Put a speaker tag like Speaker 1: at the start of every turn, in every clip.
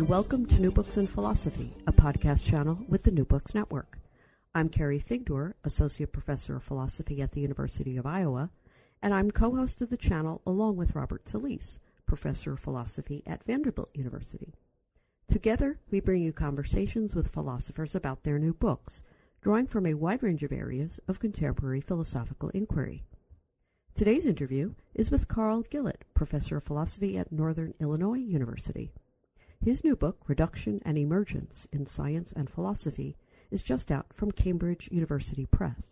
Speaker 1: welcome to New Books in Philosophy, a podcast channel with the New Books Network. I'm Carrie Figdor, Associate Professor of Philosophy at the University of Iowa, and I'm co-host of the channel along with Robert Talisse, Professor of Philosophy at Vanderbilt University. Together, we bring you conversations with philosophers about their new books, drawing from a wide range of areas of contemporary philosophical inquiry. Today's interview is with Carl Gillett, Professor of Philosophy at Northern Illinois University. His new book, Reduction and Emergence in Science and Philosophy, is just out from Cambridge University Press.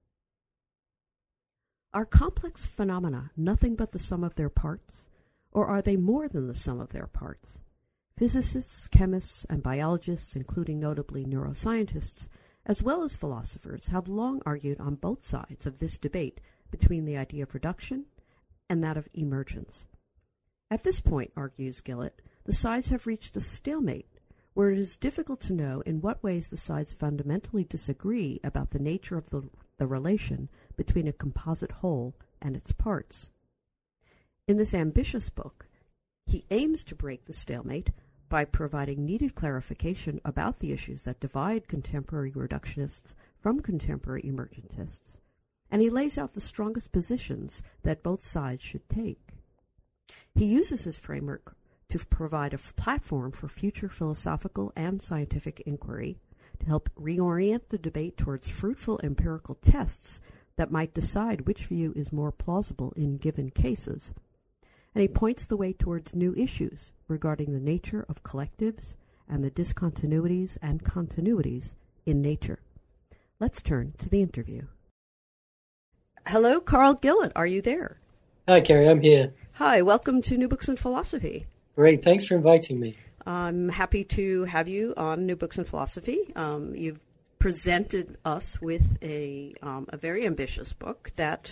Speaker 1: Are complex phenomena nothing but the sum of their parts, or are they more than the sum of their parts? Physicists, chemists, and biologists, including notably neuroscientists, as well as philosophers, have long argued on both sides of this debate between the idea of reduction and that of emergence. At this point, argues Gillett, the sides have reached a stalemate where it is difficult to know in what ways the sides fundamentally disagree about the nature of the relation between a composite whole and its parts. In this ambitious book, he aims to break the stalemate by providing needed clarification about the issues that divide contemporary reductionists from contemporary emergentists, and he lays out the strongest positions that both sides should take. He uses his framework to provide a platform for future philosophical and scientific inquiry, to help reorient the debate towards fruitful empirical tests that might decide which view is more plausible in given cases. And he points the way towards new issues regarding the nature of collectives and the discontinuities and continuities in nature. Let's turn to the interview. Hello, Carl Gillett. Are you there?
Speaker 2: Hi, Carrie. I'm here.
Speaker 1: Hi. Welcome to New Books in Philosophy.
Speaker 2: Great. Thanks for inviting me.
Speaker 1: I'm happy to have you on New Books in Philosophy. You've presented us with a very ambitious book that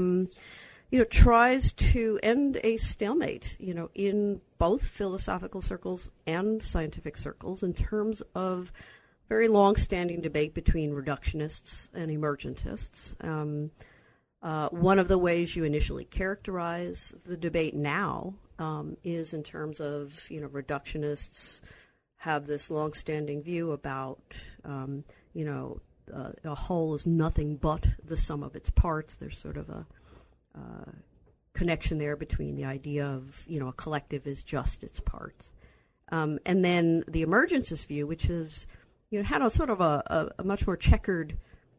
Speaker 1: tries to end a stalemate, in both philosophical circles and scientific circles in terms of very long-standing debate between reductionists and emergentists. One of the ways you initially characterize the debate now is in terms of, reductionists have this long-standing view about, a whole is nothing but the sum of its parts. There's sort of a connection there between the idea of, a collective is just its parts. And then the emergentist view, which is, had a sort of a much more checkered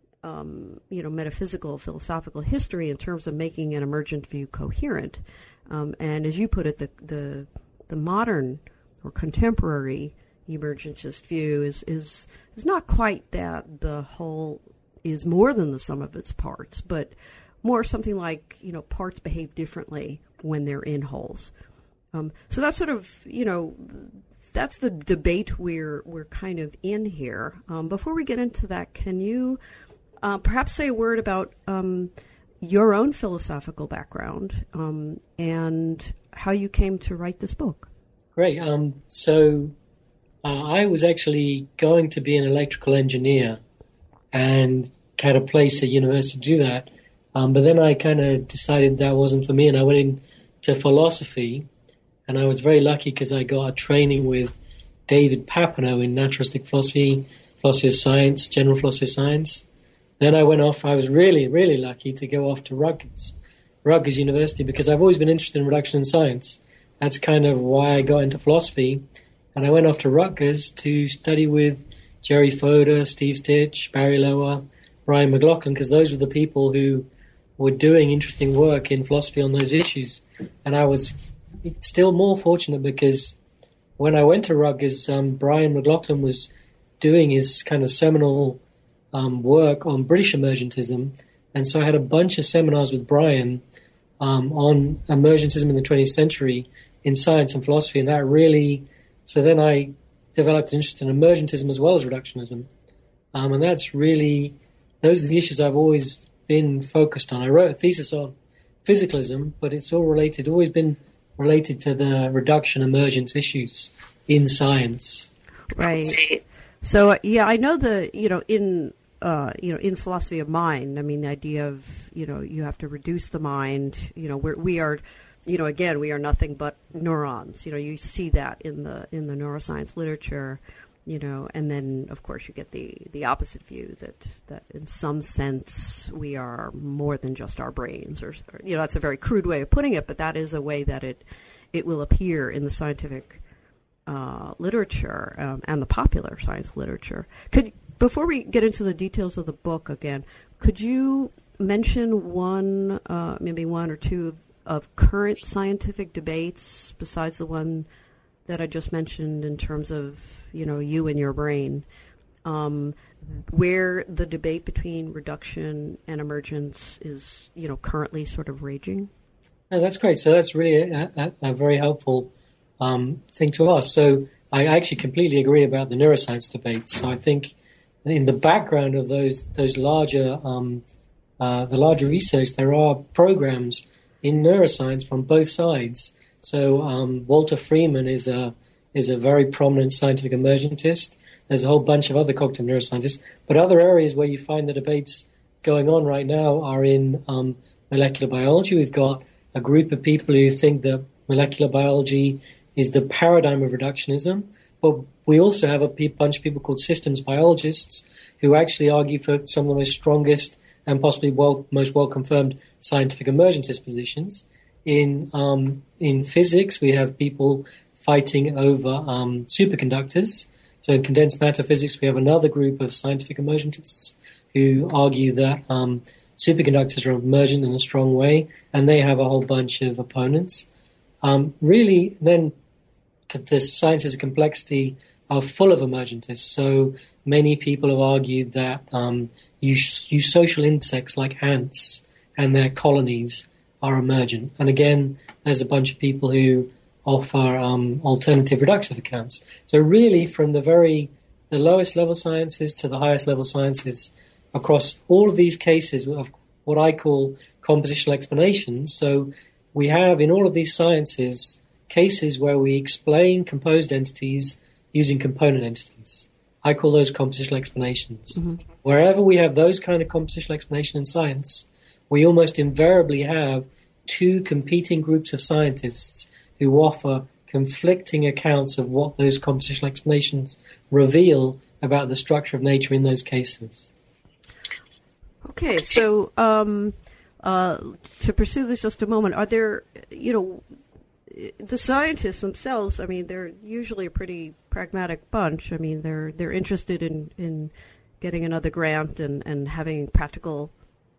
Speaker 1: metaphysical, philosophical history in terms of making an emergent view coherent. And as you put it, the modern or contemporary emergentist view is not quite that the whole is more than the sum of its parts, but more something like, parts behave differently when they're in wholes. So that's sort of, that's the debate we're kind of in here. Before we get into that, can you perhaps say a word about your own philosophical background and how you came to write this book?
Speaker 2: Great. So I was actually going to be an electrical engineer and had a place at university to do that. But then I kind of decided that wasn't for me, and I went into philosophy. And I was very lucky because I got a training with David Papineau in naturalistic philosophy, philosophy of science, general philosophy of science. Then I went off. I was really, really lucky to go off to Rutgers University, because I've always been interested in reduction in science. That's kind of why I got into philosophy. And I went off to Rutgers to study with Jerry Fodor, Steve Stitch, Barry Lower, Brian McLaughlin, because those were the people who were doing interesting work in philosophy on those issues. And I was still more fortunate because when I went to Rutgers, Brian McLaughlin was doing his kind of seminal work on British emergentism, and so I had a bunch of seminars with Brian on emergentism in the 20th century in science and philosophy, and that really, so then I developed an interest in emergentism as well as reductionism, and that's really, those are the issues I've always been focused on. I wrote a thesis on physicalism, but it's all related, always been related to the reduction emergence issues in science.
Speaker 1: Right. So, I know in in philosophy of mind, I mean, the idea of, you have to reduce the mind, we are, again, we are nothing but neurons. You see that in the neuroscience literature, and then, of course, you get the opposite view that in some sense we are more than just our brains, or that's a very crude way of putting it, but that is a way that it will appear in the scientific literature and the popular science literature. Before we get into the details of the book again, could you mention maybe one or two of current scientific debates besides the one that I just mentioned in terms of, you and your brain, where the debate between reduction and emergence is, currently sort of raging?
Speaker 2: Oh, that's great. So that's really a very helpful thing to ask. So I actually completely agree about the neuroscience debates. So I think in the background of those larger the larger research, there are programs in neuroscience from both sides. So Walter Freeman is a very prominent scientific emergentist. There's a whole bunch of other cognitive neuroscientists, but other areas where you find the debates going on right now are in molecular biology. We've got a group of people who think that molecular biology is the paradigm of reductionism, but we also have a bunch of people called systems biologists who actually argue for some of the most strongest and possibly most well-confirmed scientific emergentist positions. In physics, we have people fighting over superconductors. So in condensed matter physics, we have another group of scientific emergentists who argue that superconductors are emergent in a strong way, and they have a whole bunch of opponents. Really, then the sciences of complexity are full of emergentists. So many people have argued that you social insects like ants and their colonies are emergent. And again, there's a bunch of people who offer alternative reductive accounts. So really, from the lowest level sciences to the highest level sciences, across all of these cases of what I call compositional explanations. So we have in all of these sciences cases where we explain composed entities using component entities. I call those compositional explanations. Mm-hmm. Wherever we have those kind of compositional explanation in science, we almost invariably have two competing groups of scientists who offer conflicting accounts of what those compositional explanations reveal about the structure of nature in those cases.
Speaker 1: Okay, so to pursue this just a moment, are there, the scientists themselves, I mean, they're usually a pretty pragmatic bunch. I mean, they're interested in getting another grant and having practical,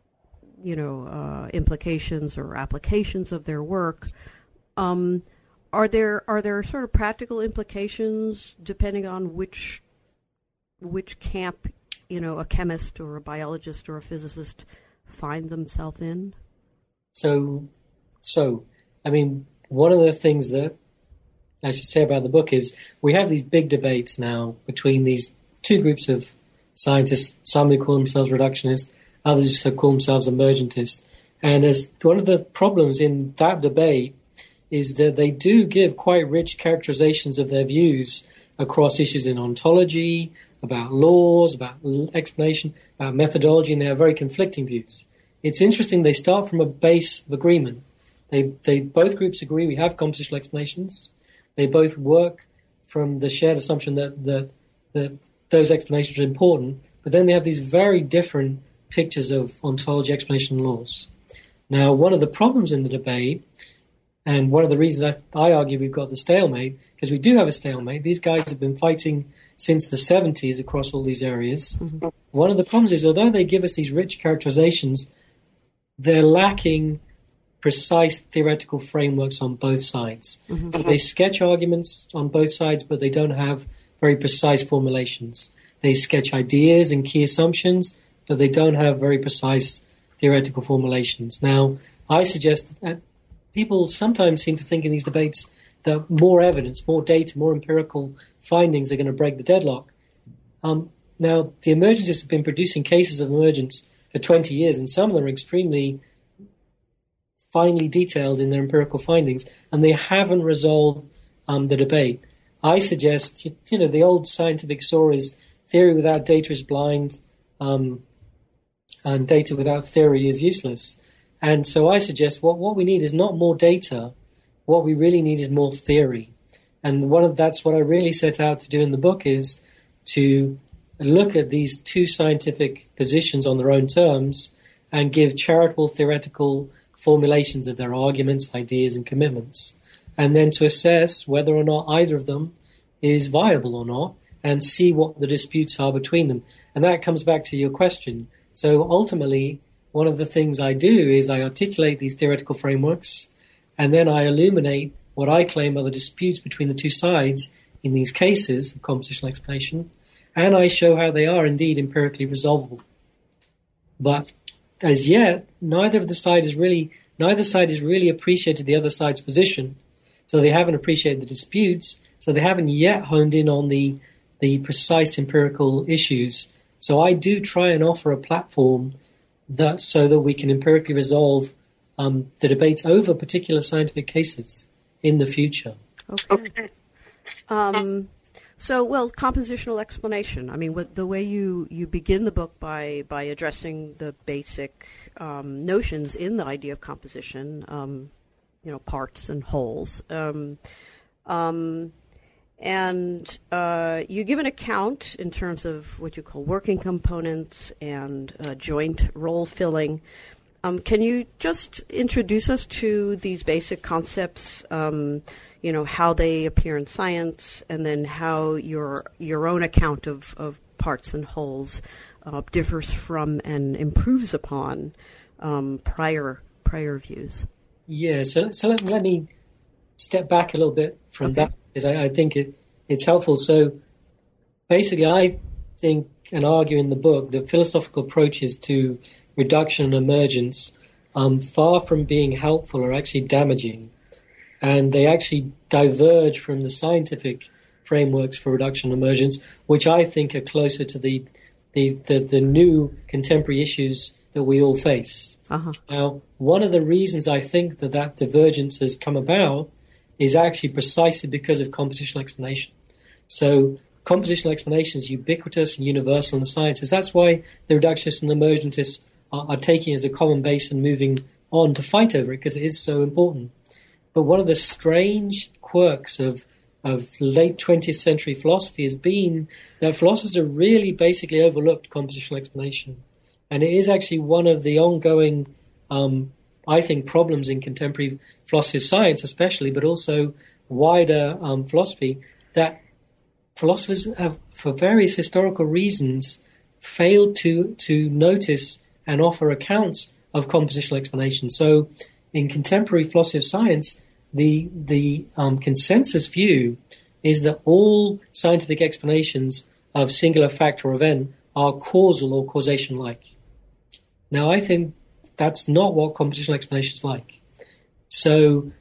Speaker 1: implications or applications of their work. Are there sort of practical implications depending on which camp, a chemist or a biologist or a physicist find themselves in? So, I mean, one of the things that I should say about the book is we have these big debates now between these two groups of scientists, some who call themselves reductionist, others who call themselves emergentist. And as one of the problems in that debate is that they do give quite rich characterizations of their views across issues in ontology, about laws, about explanation, about methodology, and they have very conflicting views. It's interesting, they start from a base of agreement. They both groups agree we have compositional explanations. They both work from the shared assumption that those explanations are important, but then they have these very different pictures of ontology, explanation, and laws. Now, one of the problems in the debate, and one of the reasons I argue we've got the stalemate, because we do have a stalemate. These guys have been fighting since the 70s across all these areas. Mm-hmm. One of the problems is, although they give us these rich characterizations, they're lacking precise theoretical frameworks on both sides. Mm-hmm. So they sketch arguments on both sides, but they don't have very precise formulations. They sketch ideas and key assumptions, but they don't have very precise theoretical formulations. Now, I suggest that people sometimes seem to think in these debates that more evidence, more data, more empirical findings are going to break the deadlock. Now, the emergentists have been producing cases of emergence for 20 years, and some of them are extremely finely detailed in their empirical findings, and they haven't resolved the debate. I suggest, the old scientific saw is theory without data is blind.
Speaker 2: and data without theory is useless. And so I suggest what we need is not more data. What we really need is more theory. And that's what I really set out to do in the book, is to look at these two scientific positions on their own terms and give charitable theoretical formulations of their arguments, ideas, and commitments. And then to assess whether or not either of them is viable or not, and see what the disputes are between them. And that comes back to your question. So ultimately, one of the things I do is I articulate these theoretical frameworks, and then I illuminate what I claim are the disputes between the two sides in these cases of compositional explanation, and I show how they are indeed empirically resolvable. But as yet, neither side has really appreciated the other side's position, so they haven't appreciated the disputes, so they haven't yet honed in on the precise empirical issues. So I do try and offer a platform so that we can empirically resolve the debates over particular scientific cases in the future.
Speaker 1: Okay. Compositional explanation. I mean, the way you begin the book by addressing the basic notions in the idea of composition, parts and wholes. And you give an account in terms of what you call working components and joint role filling. Can you just introduce us to these basic concepts, how they appear in science, and then how your own account of parts and wholes differs from and improves upon prior views?
Speaker 2: Yeah, so let me step back a little bit from that, because I think it's helpful. So basically, I think and argue in the book that philosophical approaches to reduction and emergence, far from being helpful, are actually damaging. And they actually diverge from the scientific frameworks for reduction and emergence, which I think are closer to the new contemporary issues that we all face. Uh-huh. Now, one of the reasons I think that divergence has come about is actually precisely because of compositional explanation. So compositional explanation is ubiquitous and universal in the sciences. That's why the reductionists and the emergentists are taking it as a common base and moving on to fight over it, because it is so important. But one of the strange quirks of late 20th century philosophy has been that philosophers have really basically overlooked compositional explanation. And it is actually one of the ongoing, I think, problems in contemporary philosophy of science especially, but also wider philosophy, that philosophers have, for various historical reasons, failed to notice and offer accounts of compositional explanation. So in contemporary philosophy of science, the consensus view is that all scientific explanations of singular fact or event are causal or causation-like. Now, I think that's not what compositional explanation is like. So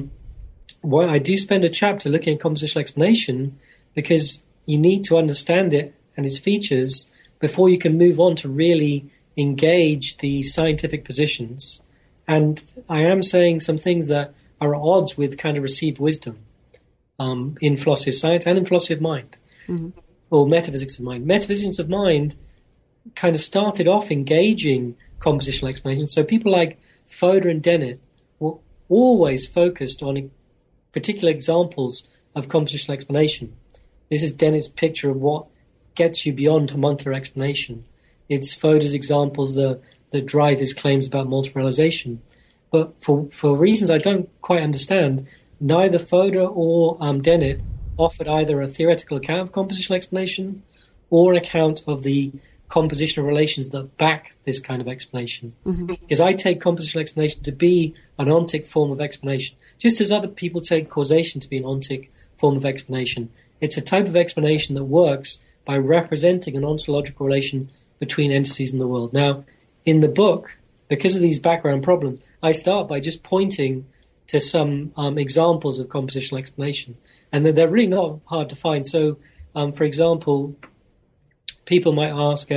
Speaker 2: I do spend a chapter looking at compositional explanation, because you need to understand it and its features before you can move on to really engage the scientific positions. And I am saying some things that are at odds with kind of received wisdom in philosophy of science and in philosophy of mind, or metaphysics of mind. Metaphysics of mind kind of started off engaging compositional explanation. So people like Fodor and Dennett were always focused on particular examples of compositional explanation. This is Dennett's picture of what gets you beyond homuncular explanation. It's Fodor's examples that drive his claims about multiple realization. But for reasons I don't quite understand, neither Fodor or Dennett offered either a theoretical account of compositional explanation or an account of the compositional relations that back this kind of explanation. Because I take compositional explanation to be an ontic form of explanation, just as other people take causation to be an ontic form of explanation. It's a type of explanation that works by representing an ontological relation between entities in the world. Now, in the book, because of these background problems, I start by just pointing to some examples of compositional explanation. And they're really not hard to find. So, for example, people might ask,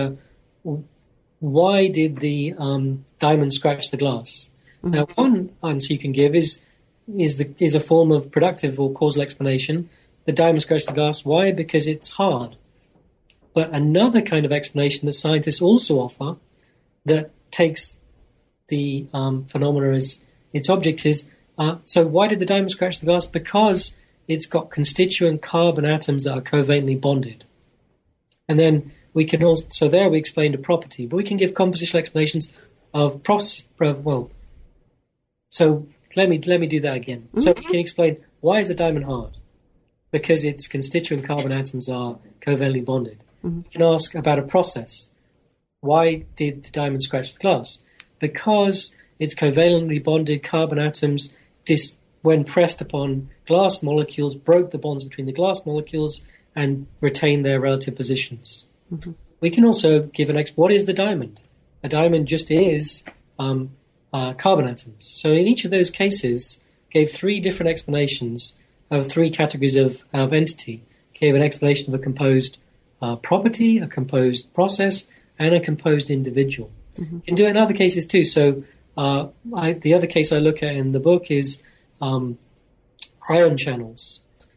Speaker 2: why did the diamond scratch the glass? Now, one answer you can give is a form of productive or causal explanation. The diamond scratched the glass. Why? Because it's hard. But another kind of explanation that scientists also offer that takes the phenomena as its object is, so why did the diamond scratch the glass? Because it's got constituent carbon atoms that are covalently bonded. And then we can also, so there we explained a property, but we can give compositional explanations of process. So let me do that again. Mm-hmm. So we can explain, why is the diamond hard? Because its constituent carbon atoms are covalently bonded. Mm-hmm. We can ask about a process. Why did the diamond scratch the glass? Because its covalently bonded carbon atoms, when pressed upon glass molecules, broke the bonds between the glass molecules and retained their relative positions. Mm-hmm. We can also give what is the diamond? A diamond just is carbon atoms. So in each of those cases, gave three different explanations of three categories of entity. Gave an explanation of a composed property, a composed process, and a composed individual. Mm-hmm. You can do it in other cases too. So the other case I look at in the book is ion channels.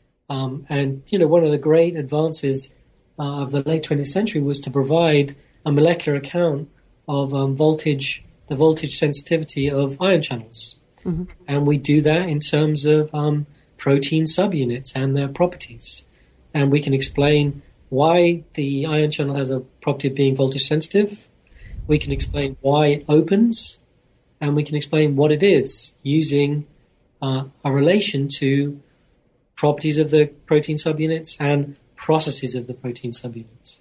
Speaker 2: And, one of the great advances of the late 20th century was to provide a molecular account of the voltage sensitivity of ion channels. Mm-hmm. And we do that in terms of protein subunits and their properties. And we can explain why the ion channel has a property of being voltage sensitive. We can explain why it opens, and we can explain what it is using a relation to properties of the protein subunits and processes of the protein subunits.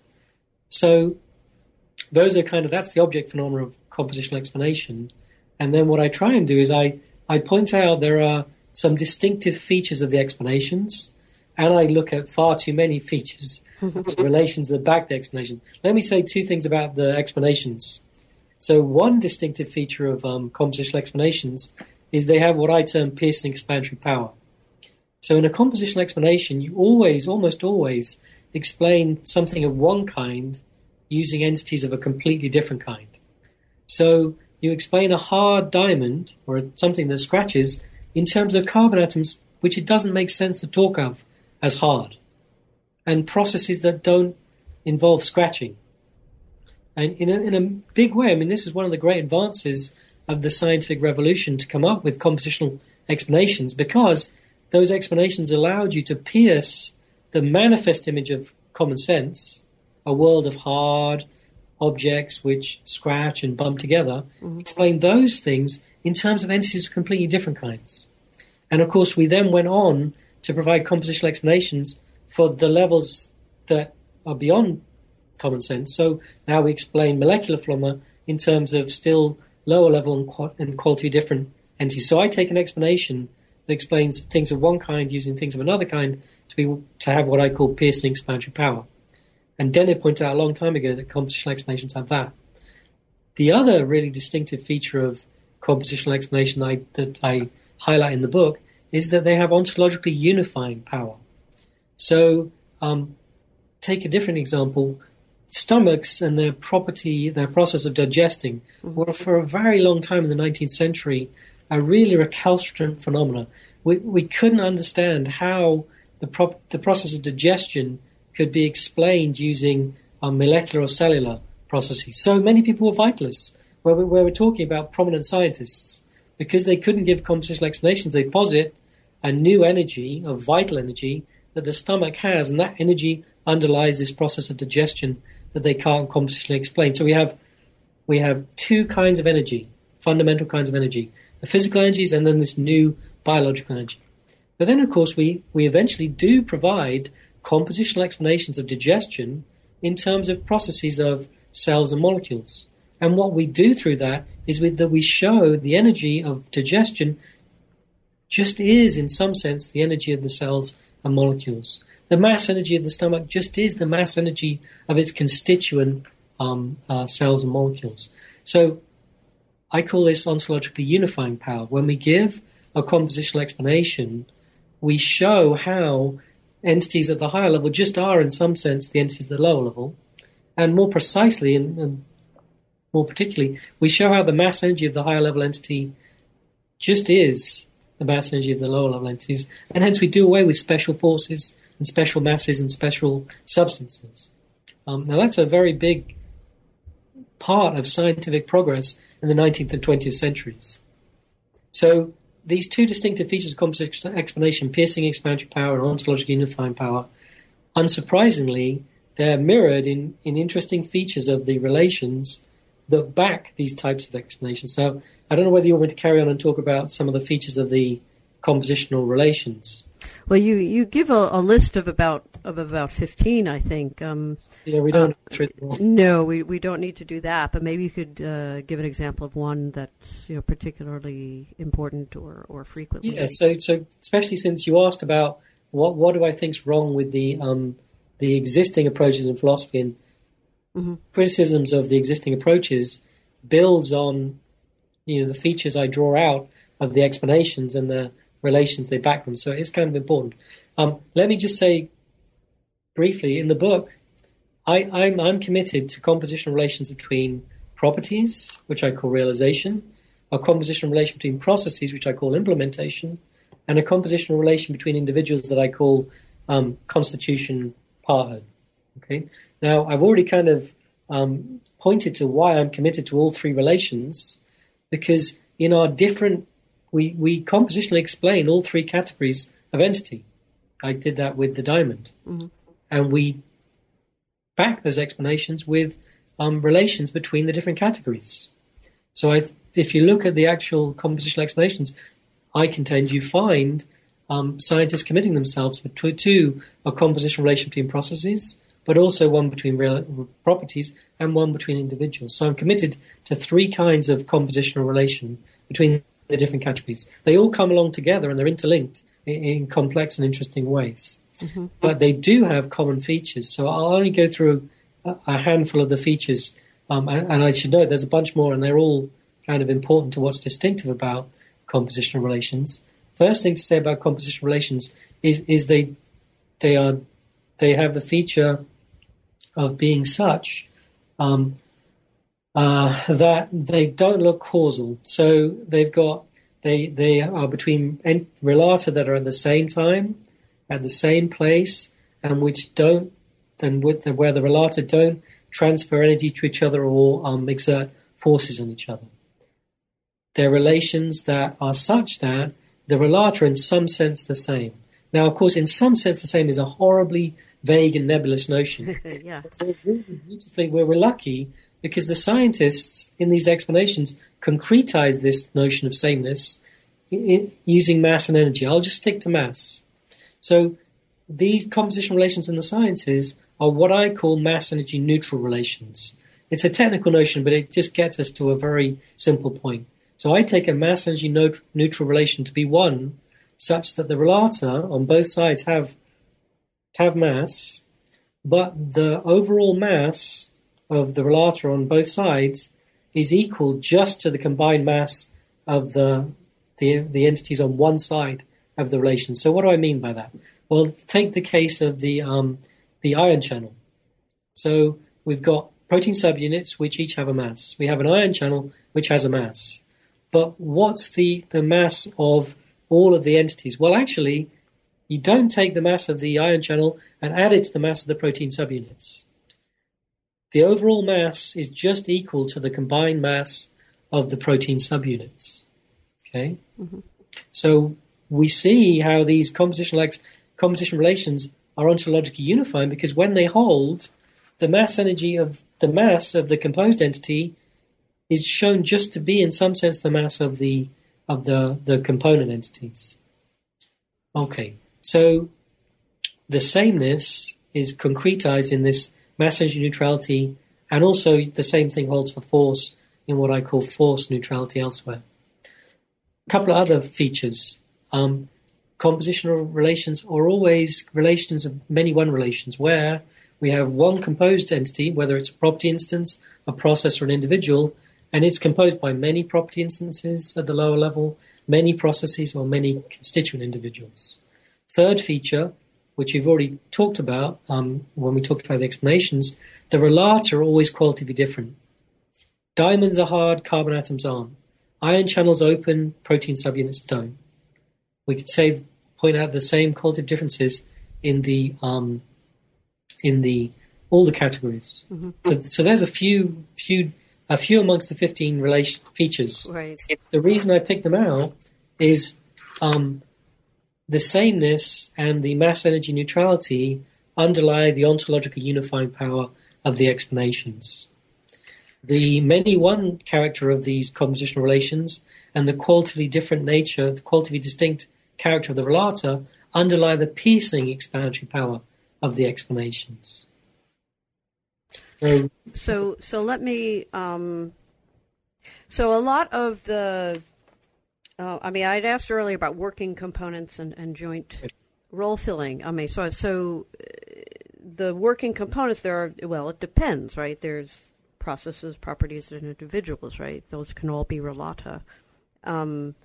Speaker 2: So those are that's the object phenomena of compositional explanation. And then what I try and do is I point out there are some distinctive features of the explanations, and I look at far too many features of relations that back the explanation. Let me say two things about the explanations. So one distinctive feature of compositional explanations is they have what I term Pearson explanatory power. So in a compositional explanation, you almost always, explain something of one kind using entities of a completely different kind. So you explain a hard diamond or something that scratches in terms of carbon atoms, which it doesn't make sense to talk of as hard, and processes that don't involve scratching. And in a big way, this is one of the great advances of the scientific revolution to come up with compositional explanations, because those explanations allowed you to pierce the manifest image of common sense, a world of hard objects which scratch and bump together, explain those things in terms of entities of completely different kinds. And of course, we then went on to provide compositional explanations for the levels that are beyond common sense. So now we explain molecular phenomena in terms of still lower level and quality different entities. So I take an explanation that explains things of one kind using things of another kind to have what I call Pearson explanatory power. And Dennett pointed out a long time ago that compositional explanations have that. The other really distinctive feature of compositional explanation that I highlight in the book is that they have ontologically unifying power. So take a different example. Stomachs and their process of digesting were for a very long time in the 19th century a really recalcitrant phenomena. We couldn't understand how the process of digestion could be explained using molecular or cellular processes. So many people were vitalists, where we're talking about prominent scientists, because they couldn't give compositional explanations. They posit a new energy, a vital energy, that the stomach has, and that energy underlies this process of digestion that they can't compositionally explain. So we have two kinds of energy, fundamental kinds of energy, the physical energies and then this new biological energy. But then, of course, we eventually do provide compositional explanations of digestion in terms of processes of cells and molecules. And what we do through that is that we show the energy of digestion just is, in some sense, the energy of the cells and molecules. The mass energy of the stomach just is the mass energy of its constituent cells and molecules. So I call this ontologically unifying power. When we give a compositional explanation, we show how entities at the higher level just are, in some sense, the entities at the lower level. And more precisely and more particularly, we show how the mass energy of the higher level entity just is the mass energy of the lower level entities. And hence we do away with special forces and special masses and special substances. Now, that's a very big part of scientific progress in the 19th and 20th centuries. So these two distinctive features of compositional explanation, piercing expansion power and ontological unifying power, unsurprisingly, they're mirrored in interesting features of the relations that back these types of explanations. So I don't know whether you want me to carry on and talk about some of the features of the compositional relations.
Speaker 1: Well, you give a list of about 15, I think.
Speaker 2: Yeah, we don't through them all.
Speaker 1: No, we don't need to do that. But maybe you could give an example of one that's particularly important or frequently.
Speaker 2: Yeah. So especially since you asked about what do I think's wrong with the existing approaches in philosophy, and criticisms of the existing approaches builds on the features I draw out of the explanations and the relations they back them. So it's kind of important. Let me just say briefly, in the book, I'm committed to compositional relations between properties, which I call realization, a compositional relation between processes, which I call implementation, and a compositional relation between individuals that I call constitution, parthood. Okay. Now, I've already kind of pointed to why I'm committed to all three relations, because in our different we compositionally explain all three categories of entity. I did that with the diamond. And we back those explanations with relations between the different categories. So if you look at the actual compositional explanations, I contend you find scientists committing themselves to a compositional relation between processes, but also one between real properties and one between individuals. So I'm committed to three kinds of compositional relation between the different categories. They all come along together and they're interlinked in complex and interesting ways. But they do have common features. So I'll only go through a handful of the features. And I should note there's a bunch more, and they're all kind of important to what's distinctive about compositional relations. First thing to say about compositional relations is they have the feature of being such that they don't look causal. So they are between relata that are at the same time, at the same place, and where the relata don't transfer energy to each other or exert forces on each other. They're relations that are such that the relata are in some sense the same. Now, of course, in some sense the same is a horribly vague and nebulous notion.
Speaker 1: Yeah.
Speaker 2: We're lucky because the scientists in these explanations concretize this notion of sameness using mass and energy. I'll just stick to mass. So these compositional relations in the sciences are what I call mass-energy neutral relations. It's a technical notion, but it just gets us to a very simple point. So I take a mass-energy neutral relation to be one such that the relata on both sides have mass, but the overall mass of the relata on both sides is equal just to the combined mass of the entities on one side of the relation. So what do I mean by that? Well, take the case of the ion channel. So we've got protein subunits which each have a mass. We have an ion channel which has a mass. But what's the mass of all of the entities? Well, actually, you don't take the mass of the ion channel and add it to the mass of the protein subunits. The overall mass is just equal to the combined mass of the protein subunits. Okay? So we see how these composition relations are ontologically unifying, because when they hold, the mass energy of the mass of the composed entity is shown just to be, in some sense, the mass of the component entities. Okay, so the sameness is concretized in this mass energy neutrality, and also the same thing holds for force in what I call force neutrality elsewhere. A couple of other features. Compositional relations are always relations of many-one relations, where we have one composed entity, whether it's a property instance, a process, or an individual, and it's composed by many property instances at the lower level, many processes, or many constituent individuals. Third feature, which we've already talked about when we talked about the explanations, the relata are always qualitatively different. Diamonds are hard, carbon atoms aren't. Ion channels open, protein subunits don't. We could point out the same qualitative differences in the all the categories. So there's a few amongst the 15 features.
Speaker 1: Right.
Speaker 2: The reason I picked them out is the sameness and the mass energy neutrality underlie the ontological unifying power of the explanations. The many one character of these compositional relations and the qualitatively different nature, the qualitatively distinct character of the relata underlie the piecing explanatory power of the explanations.
Speaker 1: So let me. So a lot of the. I'd asked earlier about working components and joint role filling. So the working components it depends, right? There's processes, properties, and individuals, right? Those can all be relata. And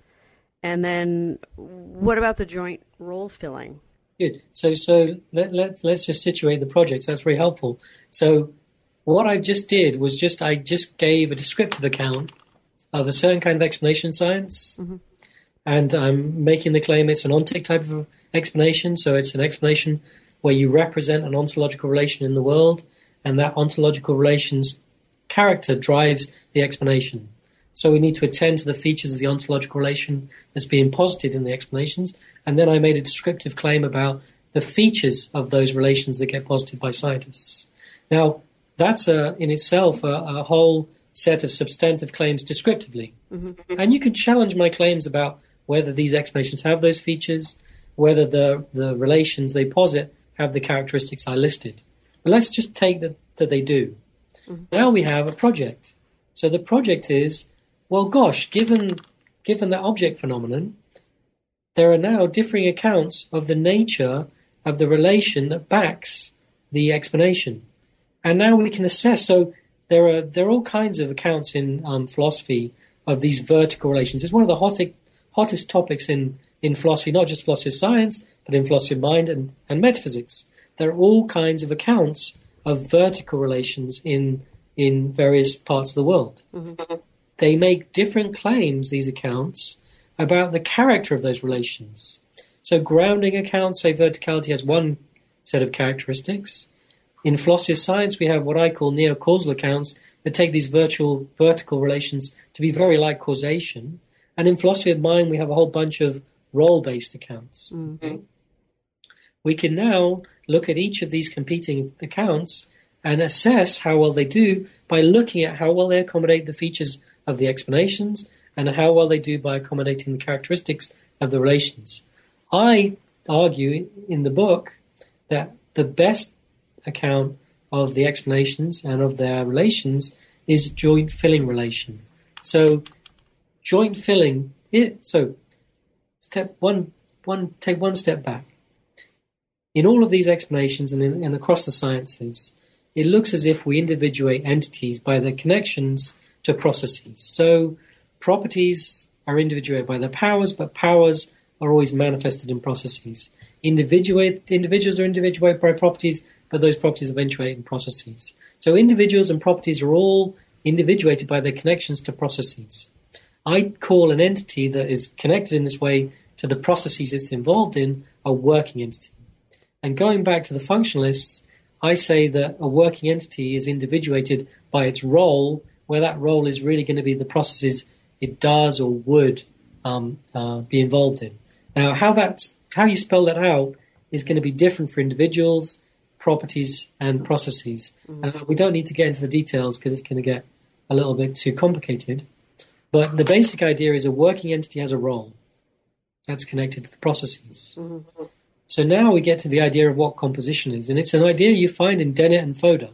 Speaker 1: then what about the joint role filling?
Speaker 2: Good. So let's just situate the project. That's very helpful. So what I just did was I just gave a descriptive account of a certain kind of explanation science. And I'm making the claim it's an ontic type of explanation. So it's an explanation where you represent an ontological relation in the world, and that ontological relation's character drives the explanation. So we need to attend to the features of the ontological relation that's being posited in the explanations. And then I made a descriptive claim about the features of those relations that get posited by scientists. Now, that's in itself a whole set of substantive claims descriptively. And you can challenge my claims about whether these explanations have those features, whether the relations they posit have the characteristics I listed. But let's just take that they do. Now we have a project. So the project is, well, gosh, given that object phenomenon, there are now differing accounts of the nature of the relation that backs the explanation. And now we can assess. So there are all kinds of accounts in philosophy of these vertical relations. It's one of the hottest topics in philosophy, not just philosophy of science, but in philosophy of mind and metaphysics. There are all kinds of accounts of vertical relations in various parts of the world. They make different claims, these accounts, about the character of those relations. So grounding accounts say verticality has one set of characteristics. In philosophy of science, we have what I call neo-causal accounts that take these vertical relations to be very like causation. And in philosophy of mind, we have a whole bunch of role-based accounts. Okay? We can now look at each of these competing accounts and assess how well they do by looking at how well they accommodate the features of the explanations and how well they do by accommodating the characteristics of the relations. I argue in the book that the best account of the explanations and of their relations is joint filling relation. So joint filling, so take one step back. In all of these explanations and across the sciences, it looks as if we individuate entities by their connections to processes. So properties are individuated by their powers, but powers are always manifested in processes. Individuals are individuated by properties, but those properties eventuate in processes. So individuals and properties are all individuated by their connections to processes. I call an entity that is connected in this way to the processes it's involved in a working entity. And going back to the functionalists, I say that a working entity is individuated by its role, where that role is really going to be the processes it does or would be involved in. Now, how you spell that out is going to be different for individuals, properties, and processes. And we don't need to get into the details because it's going to get a little bit too complicated. But the basic idea is a working entity has a role that's connected to the processes. So now we get to the idea of what composition is. And it's an idea you find in Dennett and Fodor.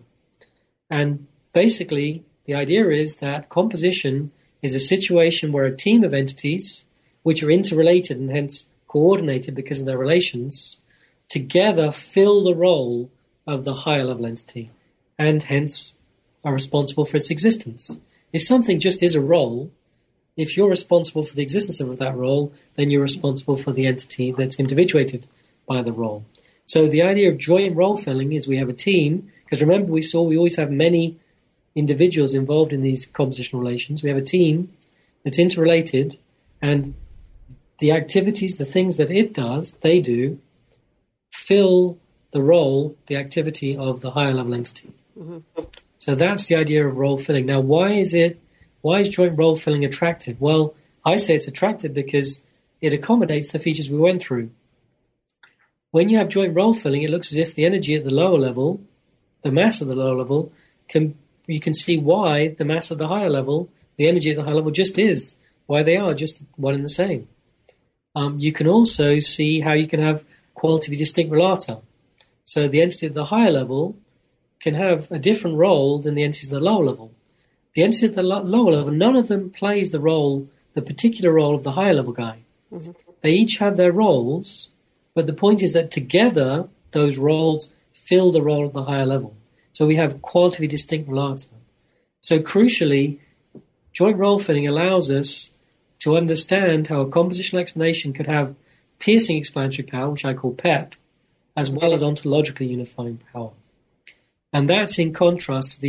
Speaker 2: And basically, the idea is that composition is a situation where a team of entities, which are interrelated and hence coordinated because of their relations, together fill the role of the higher level entity and hence are responsible for its existence. If something just is a role, if you're responsible for the existence of that role, then you're responsible for the entity that's individuated by the role. So the idea of joint role filling is we have a team, because remember we always have many individuals involved in these compositional relations. We have a team that's interrelated, and the activities, the things that it does, they do, fill the role, the activity of the higher level entity. Mm-hmm. So that's the idea of role filling. Now, why is joint role filling attractive? Well, I say it's attractive because it accommodates the features we went through. When you have joint role filling, it looks as if the energy at the lower level, the mass at the lower level, you can see why the mass at the higher level, the energy at the higher level just is, why they are just one and the same. You can also see how you can have qualitatively distinct relata. So the entity at the higher level can have a different role than the entities at the lower level. The entity at the lower level, none of them plays the particular role of the higher level guy. Mm-hmm. They each have their roles, but the point is that together, those roles fill the role of the higher level. So we have qualitatively distinct relata. So crucially, joint role filling allows us to understand how a compositional explanation could have piercing explanatory power, which I call PEP, as well as ontologically unifying power. And that's in contrast to the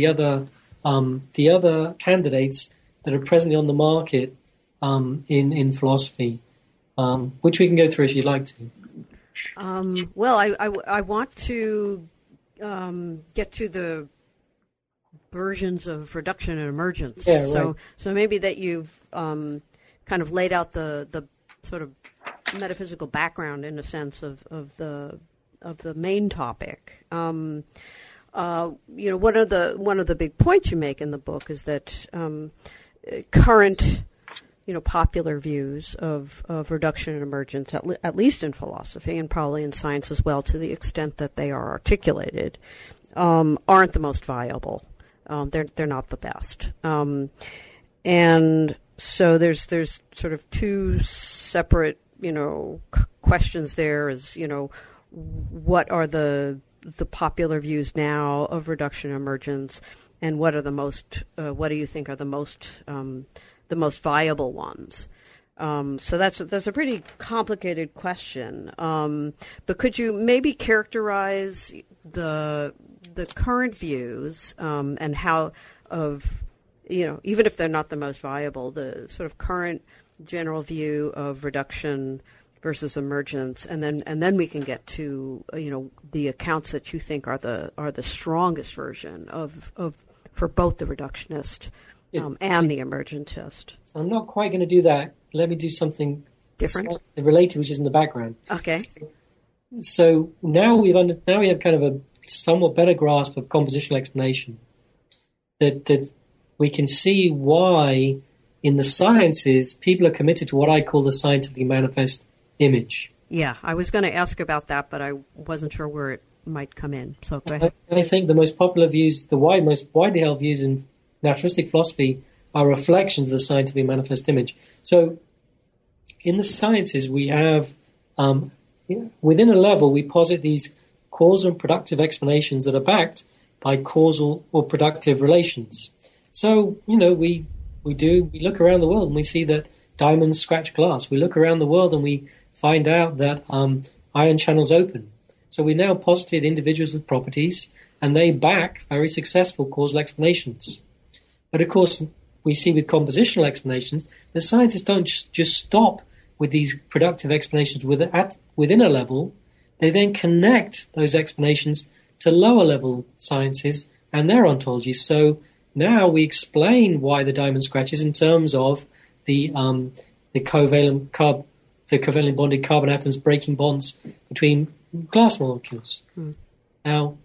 Speaker 2: other candidates that are presently on the market in philosophy, which we can go through if you'd like to.
Speaker 1: Well, I want to get to the versions of reduction and emergence.
Speaker 2: Yeah, right.
Speaker 1: So maybe that you've kind of laid out the sort of metaphysical background in a sense of the main topic. One of the big points you make in the book is that current popular views of reduction and emergence, at least in philosophy and probably in science as well, to the extent that they are articulated, aren't the most viable. They're not the best. And so there's sort of two separate, questions there is, what are the popular views now of reduction and emergence, and what do you think are the most viable ones? So that's a pretty complicated question. But could you maybe characterize the current views and how even if they're not the most viable, the sort of current general view of reduction versus emergence, and then we can get to the accounts that you think are the strongest version of for both the reductionist and the emergentist.
Speaker 2: So I'm not quite going to do that. Let me do something
Speaker 1: different,
Speaker 2: related, which is in the background.
Speaker 1: Okay.
Speaker 2: So now we have kind of a somewhat better grasp of compositional explanation. That we can see why in the sciences people are committed to what I call the scientifically manifest image.
Speaker 1: Yeah, I was going to ask about that, but I wasn't sure where it might come in. So go ahead.
Speaker 2: I think the most popular views, most widely held views in naturalistic philosophy are reflections of the scientifically manifest image. So in the sciences, we have, within a level, we posit these causal and productive explanations that are backed by causal or productive relations. So, we look around the world and we see that diamonds scratch glass. We look around the world and we find out that ion channels open. So we now posited individuals with properties, and they back very successful causal explanations. But of course, we see with compositional explanations, the scientists don't just stop with these productive explanations within a level. They then connect those explanations to lower level sciences and their ontologies. So now we explain why the diamond scratches in terms of the covalent bonded carbon atoms breaking bonds between glass molecules. Now,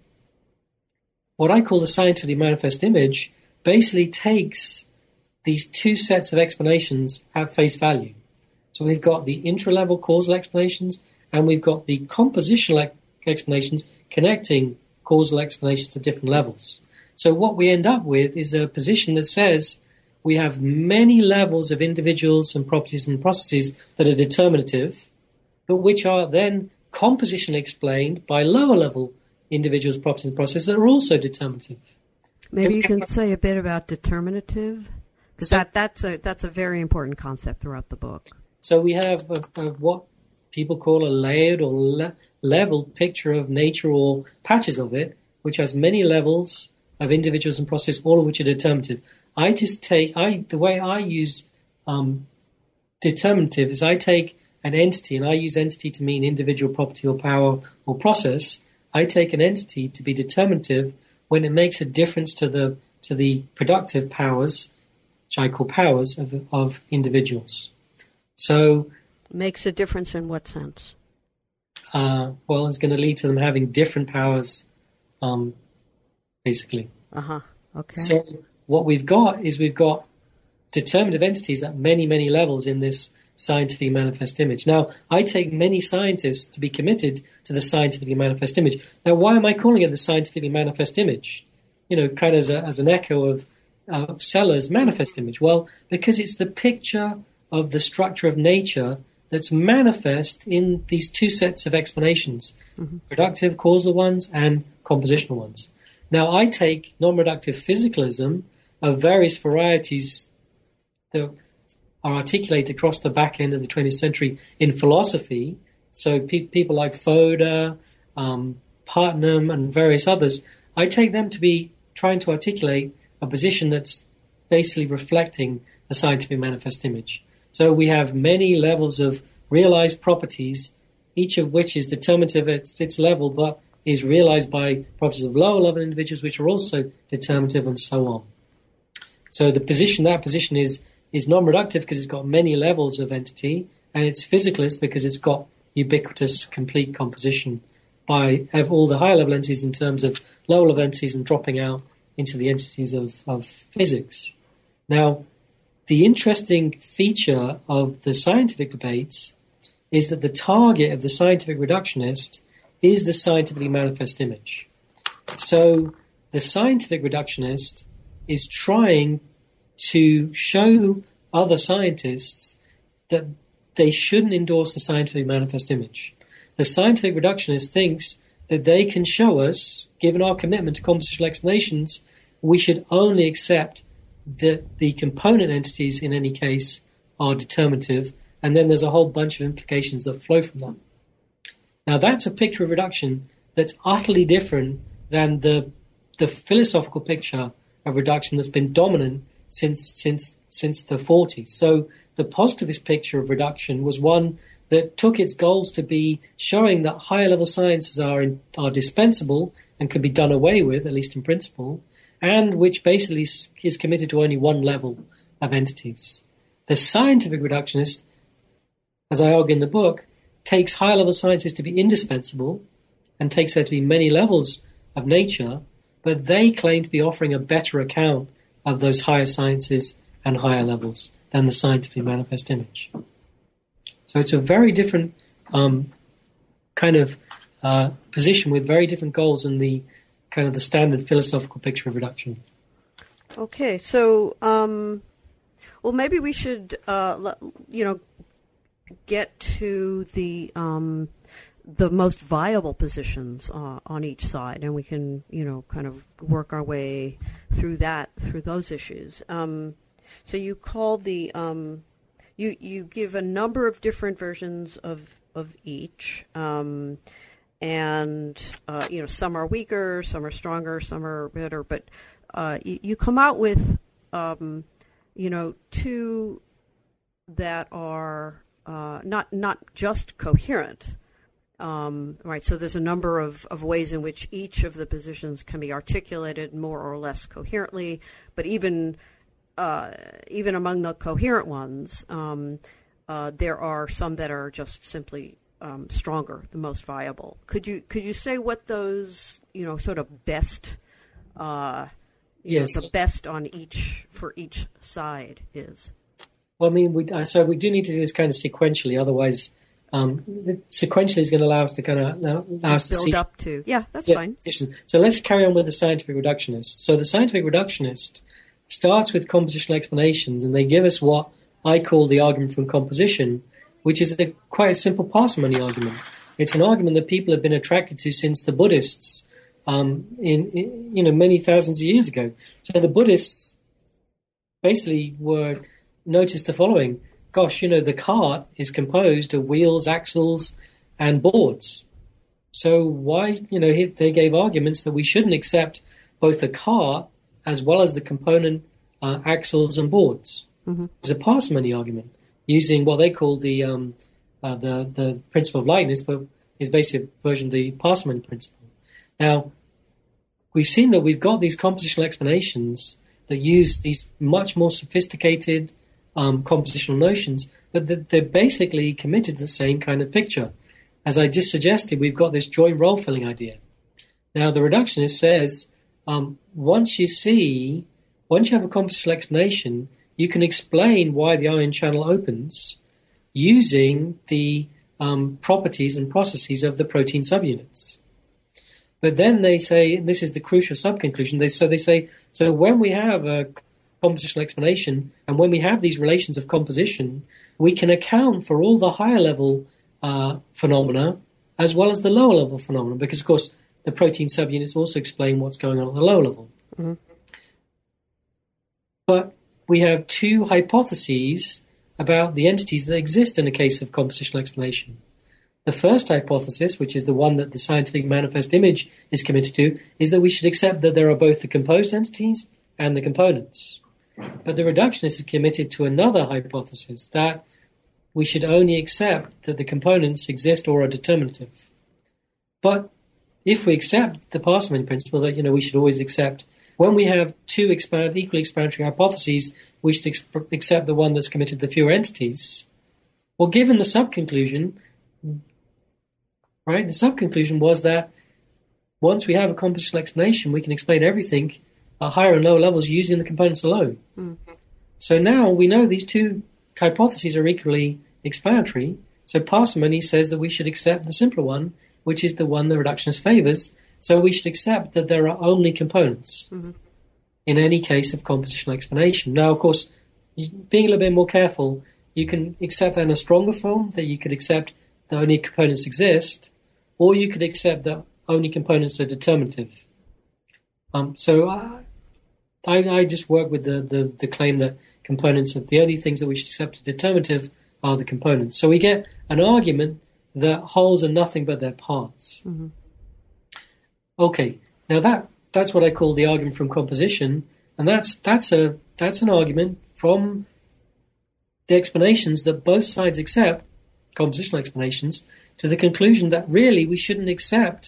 Speaker 2: what I call the scientifically manifest image basically takes these two sets of explanations at face value. So we've got the intra-level causal explanations, and we've got the compositional explanations connecting causal explanations at different levels. So what we end up with is a position that says we have many levels of individuals and properties and processes that are determinative, but which are then compositionally explained by lower level individuals, properties, and processes that are also determinative.
Speaker 1: Maybe you can say a bit about determinative, because that's a very important concept throughout the book.
Speaker 2: So we have what people call a layered or leveled picture of nature, or patches of it, which has many levels of individuals and processes, all of which are determinative. The way I use determinative is I take an entity, and I use entity to mean individual, property, or power, or process, I take an entity to be determinative when it makes a difference to the productive powers, which I call powers, of individuals. So,
Speaker 1: makes a difference in what sense?
Speaker 2: Well, it's going to lead to them having different powers, basically.
Speaker 1: Okay.
Speaker 2: So what we've got determinative entities at many, many levels in this scientifically manifest image. Now, I take many scientists to be committed to the scientifically manifest image. Now, why am I calling it the scientifically manifest image? Kind of as an echo of Seller's manifest image. Well, because it's the picture of the structure of nature that's manifest in these two sets of explanations, productive causal ones and compositional ones. Now, I take non-reductive physicalism of various varieties that are articulated across the back end of the 20th century in philosophy. So people like Fodor, Putnam, and various others, I take them to be trying to articulate a position that's basically reflecting the scientific manifest image. So we have many levels of realized properties, each of which is determinative at its level, but is realized by properties of lower level individuals, which are also determinative, and so on. So that position is non-reductive because it's got many levels of entity, and it's physicalist because it's got ubiquitous, complete composition by all the higher level entities in terms of lower level entities and dropping out into the entities of physics. Now, the interesting feature of the scientific debates is that the target of the scientific reductionist is the scientifically manifest image. So the scientific reductionist is trying to show other scientists that they shouldn't endorse the scientifically manifest image. The scientific reductionist thinks that they can show us, given our commitment to compositional explanations, we should only accept that the component entities in any case are determinative, and then there's a whole bunch of implications that flow from that. Now, that's a picture of reduction that's utterly different than the philosophical picture of reduction that's been dominant since the 40s. So the positivist picture of reduction was one that took its goals to be showing that higher level sciences are dispensable and can be done away with, at least in principle, and which basically is committed to only one level of entities. The scientific reductionist, as I argue in the book, takes higher level sciences to be indispensable and takes there to be many levels of nature, but they claim to be offering a better account of those higher sciences and higher levels than the scientifically manifest image. So it's a very different kind of position with very different goals in the kind of the standard philosophical picture of reduction.
Speaker 1: Okay, so well, maybe we should get to the most viable positions on each side, and we can kind of work our way through those issues. So you call the you give a number of different versions of each, and some are weaker, some are stronger, some are better, but you come out with two that are not just coherent. Right, so there's a number of ways in which each of the positions can be articulated more or less coherently, but even among the coherent ones, there are some that are just simply stronger, the most viable. Could you say what those sort of best
Speaker 2: yes,
Speaker 1: the best on for each side is?
Speaker 2: Well, I mean, we do need to do this kind of sequentially, otherwise. Sequentially is going to allow us to
Speaker 1: build up to. Yeah, that's fine.
Speaker 2: So let's carry on with the scientific reductionist. So the scientific reductionist starts with compositional explanations, and they give us what I call the argument from composition, which is quite a simple parsimony argument. It's an argument that people have been attracted to since the Buddhists, in many thousands of years ago. So the Buddhists basically noticed the following. Gosh, the cart is composed of wheels, axles, and boards. So why, they gave arguments that we shouldn't accept both the cart as well as the component axles and boards. Mm-hmm. It's a parsimony argument using what they call the principle of lightness, but is basically a version of the parsimony principle. Now, we've seen that we've got these compositional explanations that use these much more sophisticated compositional notions, but they're basically committed to the same kind of picture. As I just suggested, we've got this joint role-filling idea. Now, the reductionist says, once you have a compositional explanation, you can explain why the ion channel opens using the properties and processes of the protein subunits. But then they say, and this is the crucial sub-conclusion, they say, so when we have a compositional explanation and when we have these relations of composition, we can account for all the higher level phenomena as well as the lower level phenomena, because, of course, the protein subunits also explain what's going on at the lower level. Mm-hmm. But we have two hypotheses about the entities that exist in a case of compositional explanation. The first hypothesis, which is the one that the scientific manifest image is committed to, is that we should accept that there are both the composed entities and the components. But the reductionist is committed to another hypothesis, that we should only accept that the components exist or are determinative. But if we accept the parsimony principle that, we should always accept, when we have two equally explanatory hypotheses, we should accept the one that's committed to the fewer entities. Well, given the sub-conclusion, right, the sub-conclusion was that once we have a compositional explanation, we can explain everything at higher and lower levels using the components alone. Mm-hmm. So now we know these two hypotheses are equally explanatory. So parsimony says that we should accept the simpler one, which is the one the reductionist favors. So we should accept that there are only components in any case of compositional explanation. Now, of course, being a little bit more careful, you can accept that in a stronger form, that you could accept that only components exist, or you could accept that only components are determinative. So I just work with the claim that components are the only things that we should accept as determinative are the components. So we get an argument that wholes are nothing but their parts. Mm-hmm. Okay, now that's what I call the argument from composition, and that's an argument from the explanations that both sides accept, compositional explanations, to the conclusion that really we shouldn't accept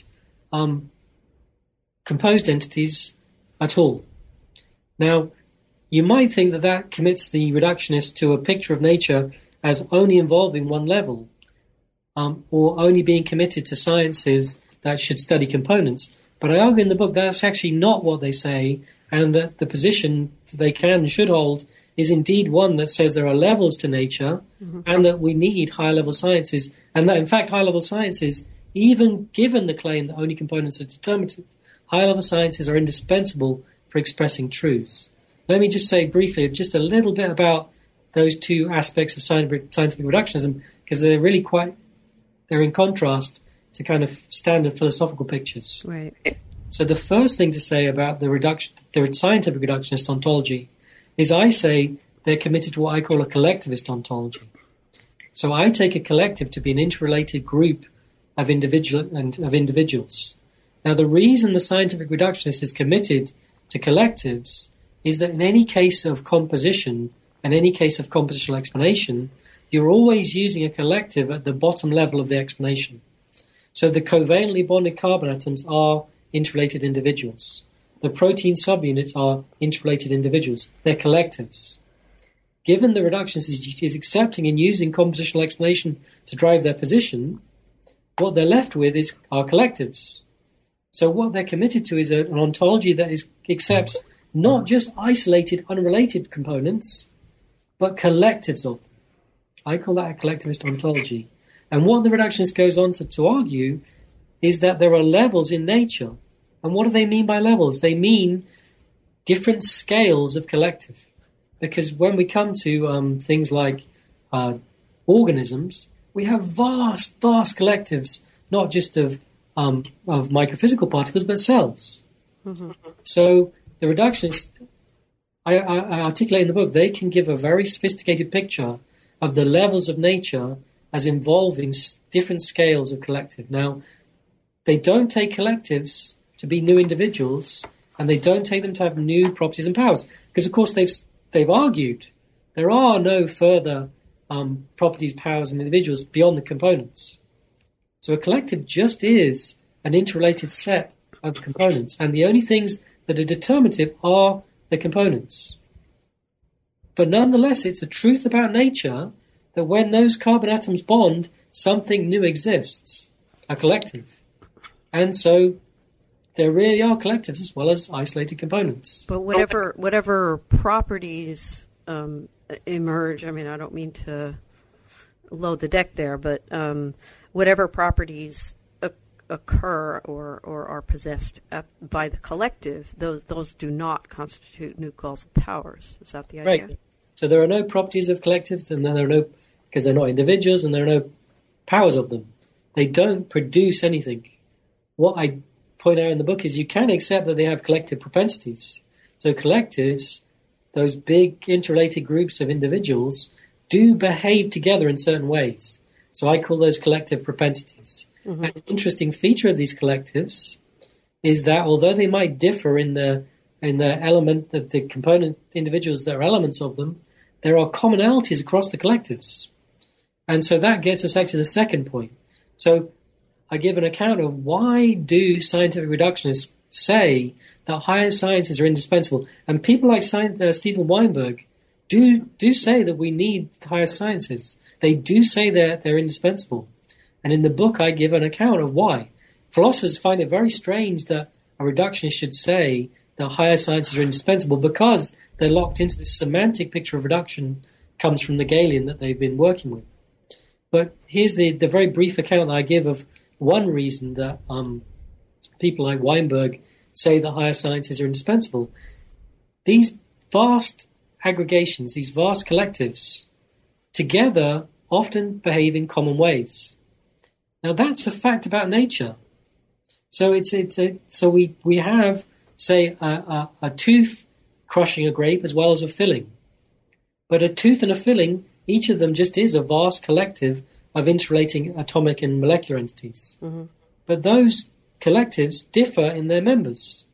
Speaker 2: composed entities at all. Now, you might think that commits the reductionist to a picture of nature as only involving one level, or only being committed to sciences that should study components. But I argue in the book that's actually not what they say, and that the position that they can and should hold is indeed one that says there are levels to nature, and that we need higher-level sciences, and that, in fact, higher-level sciences, even given the claim that only components are determinative, higher-level sciences are indispensable for expressing truths. Let me just say briefly just a little bit about those two aspects of scientific reductionism, because they're in contrast to kind of standard philosophical pictures.
Speaker 1: Right.
Speaker 2: So the first thing to say about the scientific reductionist ontology is I say they're committed to what I call a collectivist ontology. So I take a collective to be an interrelated group of individuals. Now, the reason the scientific reductionist is committed to collectives is that in any case of composition and any case of compositional explanation, you're always using a collective at the bottom level of the explanation. So the covalently bonded carbon atoms are interrelated individuals. The protein subunits are interrelated individuals. They're collectives. Given the reductionist is accepting and using compositional explanation to drive their position, what they're left with are collectives. So what they're committed to is an ontology that accepts not just isolated, unrelated components, but collectives of them. I call that a collectivist ontology. And what the reductionist goes on to argue is that there are levels in nature. And what do they mean by levels? They mean different scales of collective. Because when we come to things like organisms, we have vast collectives, not just of microphysical particles, but cells. Mm-hmm. So the reductionists, I articulate in the book, they can give a very sophisticated picture of the levels of nature as involving different scales of collective. Now, they don't take collectives to be new individuals, and they don't take them to have new properties and powers, because, of course, they've argued there are no further properties, powers, and individuals beyond the components. So a collective just is an interrelated set of components. And the only things that are determinative are the components. But nonetheless, it's a truth about nature that when those carbon atoms bond, something new exists, a collective. And so there really are collectives as well as isolated components.
Speaker 1: But whatever properties emerge, I mean, I don't mean to load the deck there, but whatever properties occur or are possessed by the collective, those do not constitute new causal powers. Is that the idea?
Speaker 2: Right. So there are no properties of collectives, and then there are no, because they're not individuals, and there are no powers of them. They don't produce anything. What I point out in the book is you can accept that they have collective propensities. So collectives, those big interrelated groups of individuals, do behave together in certain ways. So I call those collective propensities. Mm-hmm. And an interesting feature of these collectives is that although they might differ in the element that the component individuals that are elements of them, there are commonalities across the collectives. And so that gets us actually to the second point. So I give an account of why do scientific reductionists say that higher sciences are indispensable. And people like Steven Weinberg do say that we need higher sciences. They do say that they're indispensable. And in the book, I give an account of why. Philosophers find it very strange that a reductionist should say that higher sciences are indispensable because they're locked into this semantic picture of reduction comes from the Hegelian that they've been working with. But here's the very brief account that I give of one reason that people like Weinberg say that higher sciences are indispensable. These vast aggregations, these vast collectives, together often behave in common ways. Now that's a fact about nature. So so we have, say, a tooth crushing a grape as well as a filling. But a tooth and a filling, each of them just is a vast collective of interrelating atomic and molecular entities. Mm-hmm. But those collectives differ in their members.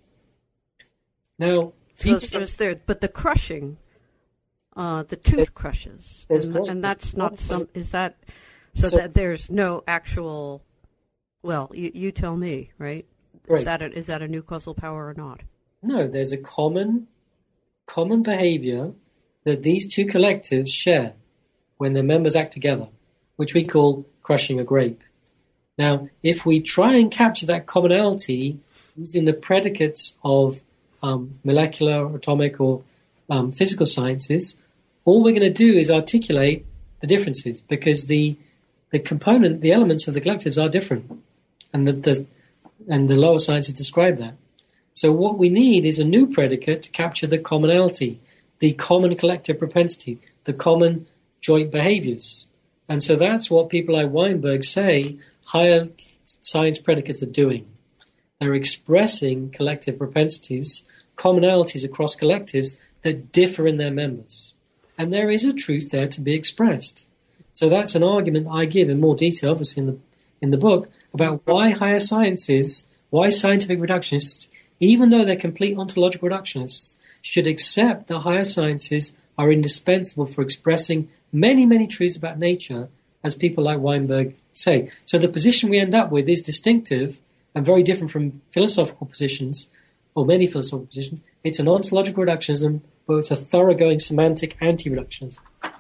Speaker 2: Now,
Speaker 1: but the crushing, the tooth crushes, and that's not some. Is that so that there's no actual? Well, you tell me, right? Right. Is that a new causal power or not?
Speaker 2: No, there's a common behavior that these two collectives share when their members act together, which we call crushing a grape. Now, if we try and capture that commonality using the predicates of molecular, atomic, or physical sciences, all we're going to do is articulate the differences because the elements of the collectives are different, and the lower sciences describe that. So what we need is a new predicate to capture the commonality, the common collective propensity, the common joint behaviors. And so that's what people like Weinberg say higher science predicates are doing. They're expressing collective propensities, commonalities across collectives that differ in their members. And there is a truth there to be expressed. So that's an argument I give in more detail, obviously, in the book, about why higher sciences, why scientific reductionists, even though they're complete ontological reductionists, should accept that higher sciences are indispensable for expressing many, many truths about nature, as people like Weinberg say. So the position we end up with is distinctive and very different from philosophical positions, or many philosophical positions. It's an ontological reductionism, but it's a thoroughgoing semantic anti-reductionism.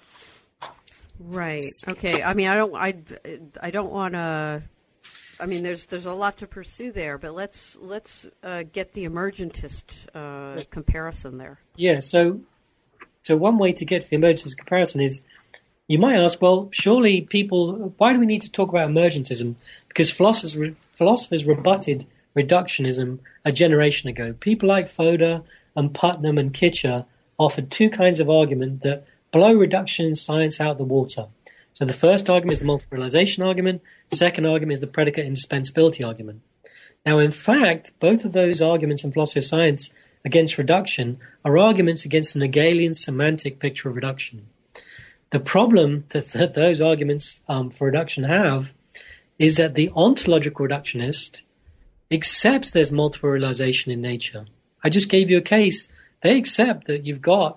Speaker 1: Right. Okay. I mean, I don't want to. I mean, there's a lot to pursue there, but let's get the emergentist comparison there.
Speaker 2: Yeah. So one way to get to the emergentist comparison is, you might ask, well, surely why do we need to talk about emergentism? Because philosophers rebutted reductionism a generation ago. People like Fodor and Putnam and Kitcher offered two kinds of argument that blow reduction in science out the water. So the first argument is the multiple realization argument. The second argument is the predicate indispensability argument. Now, in fact, both of those arguments in philosophy of science against reduction are arguments against the Hegelian semantic picture of reduction. The problem that those arguments for reduction have is that the ontological reductionist accepts there's multiple realization in nature. I just gave you a case. They accept that you've got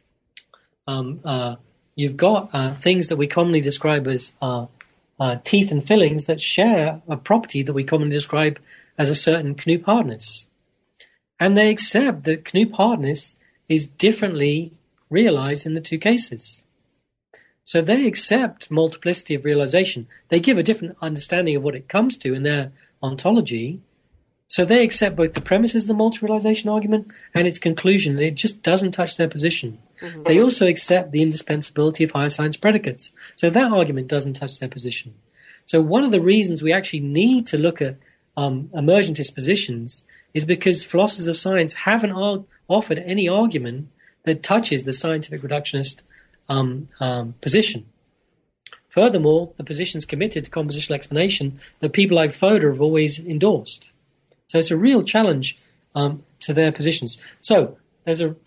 Speaker 2: things that we commonly describe as teeth and fillings that share a property that we commonly describe as a certain Knoop hardness. And they accept that Knoop hardness is differently realized in the two cases. So they accept multiplicity of realization. They give a different understanding of what it comes to in their ontology. So they accept both the premises of the multi-realization argument and its conclusion. It just doesn't touch their position. Mm-hmm. They also accept the indispensability of higher science predicates. So that argument doesn't touch their position. So one of the reasons we actually need to look at emergentist positions is because philosophers of science haven't offered any argument that touches the scientific reductionist position. Furthermore, the positions committed to compositional explanation that people like Fodor have always endorsed. So it's a real challenge to their positions. So there's a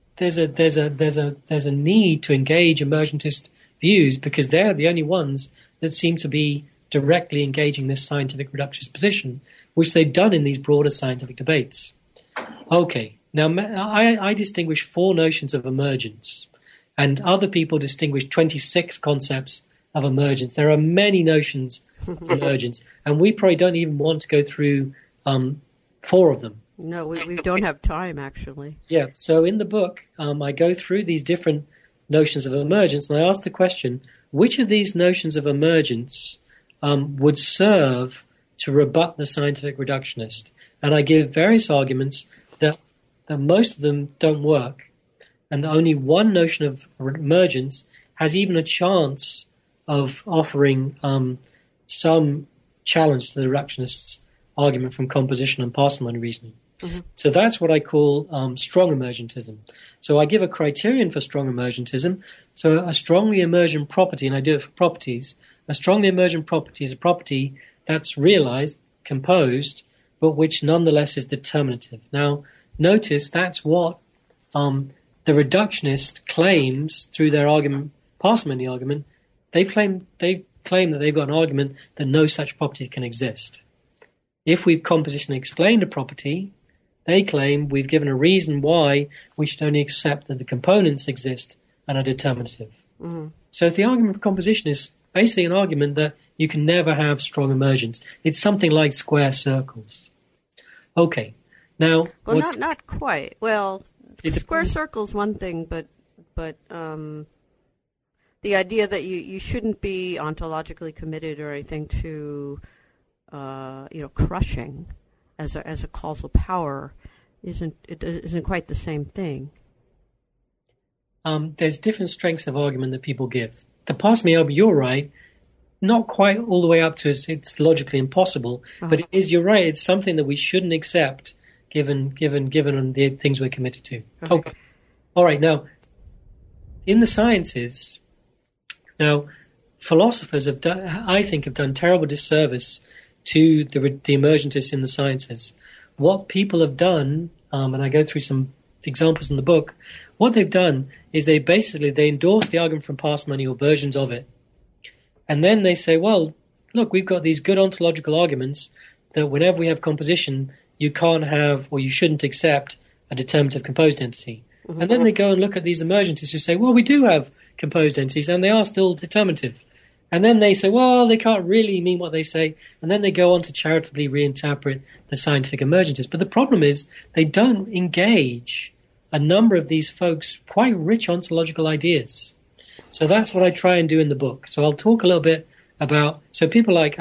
Speaker 2: need to engage emergentist views because they're the only ones that seem to be directly engaging this scientific reductionist position, which they've done in these broader scientific debates. Okay, now I distinguish 4 notions of emergence, and other people distinguish 26 concepts of emergence. There are many notions of emergence, and we probably don't even want to go through 4 of them.
Speaker 1: No, we don't have time, actually.
Speaker 2: Yeah, so in the book, I go through these different notions of emergence, and I ask the question, which of these notions of emergence would serve to rebut the scientific reductionist? And I give various arguments that most of them don't work, and that only one notion of emergence has even a chance of offering some challenge to the reductionists' argument from composition and parsimony reasoning. Mm-hmm. So that's what I call strong emergentism. So I give a criterion for strong emergentism. So a strongly emergent property, and I do it for properties, a strongly emergent property is a property that's realized, composed, but which nonetheless is determinative. Now, notice that's what the reductionist claims through their argument, parsimony argument. They claim that they've got an argument that no such property can exist. If we've compositionally explained a property, they claim we've given a reason why we should only accept that the components exist and are determinative. Mm-hmm. So if the argument for composition is basically an argument that you can never have strong emergence, it's something like square circles. Okay, now...
Speaker 1: Well, not quite. Well, square circles one thing, but the idea that you shouldn't be ontologically committed or anything to crushing as a causal power isn't quite the same thing.
Speaker 2: There's different strengths of argument that people give. The parsimony argument, you're right, not quite all the way up to it's logically impossible, but it is, you're right, it's something that we shouldn't accept given the things we're committed to. Okay. All right, now, in the sciences, philosophers have done terrible disservice to the emergentists in the sciences. What people have done, and I go through some examples in the book, what they've done is they endorse the argument from parsimony or versions of it. And then they say, well, look, we've got these good ontological arguments that whenever we have composition, you can't have or you shouldn't accept a determinative composed entity. Mm-hmm. And then they go and look at these emergentists who say, well, we do have composed entities and they are still determinative. And then they say, well, they can't really mean what they say. And then they go on to charitably reinterpret the scientific emergentists. But the problem is they don't engage a number of these folks' quite rich ontological ideas. So that's what I try and do in the book. So I'll talk a little bit about, so people like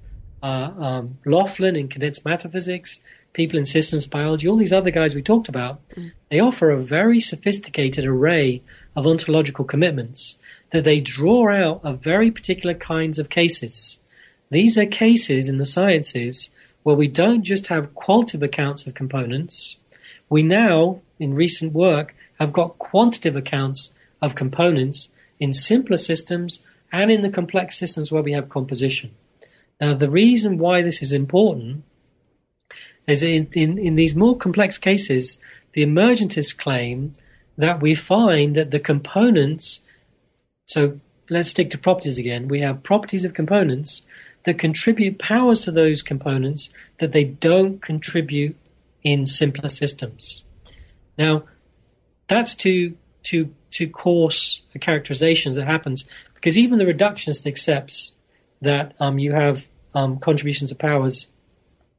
Speaker 2: Laughlin in condensed matter physics, people in systems biology, all these other guys we talked about, they offer a very sophisticated array of ontological commitments that they draw out of very particular kinds of cases. These are cases in the sciences where we don't just have qualitative accounts of components. We now, in recent work, have got quantitative accounts of components in simpler systems and in the complex systems where we have composition. Now, the reason why this is important is in these more complex cases, the emergentists claim that we find that the components, so let's stick to properties again, we have properties of components that contribute powers to those components that they don't contribute in simpler systems. Now, that's too coarse a characterizations that happens because even the reductionist accepts that you have contributions of powers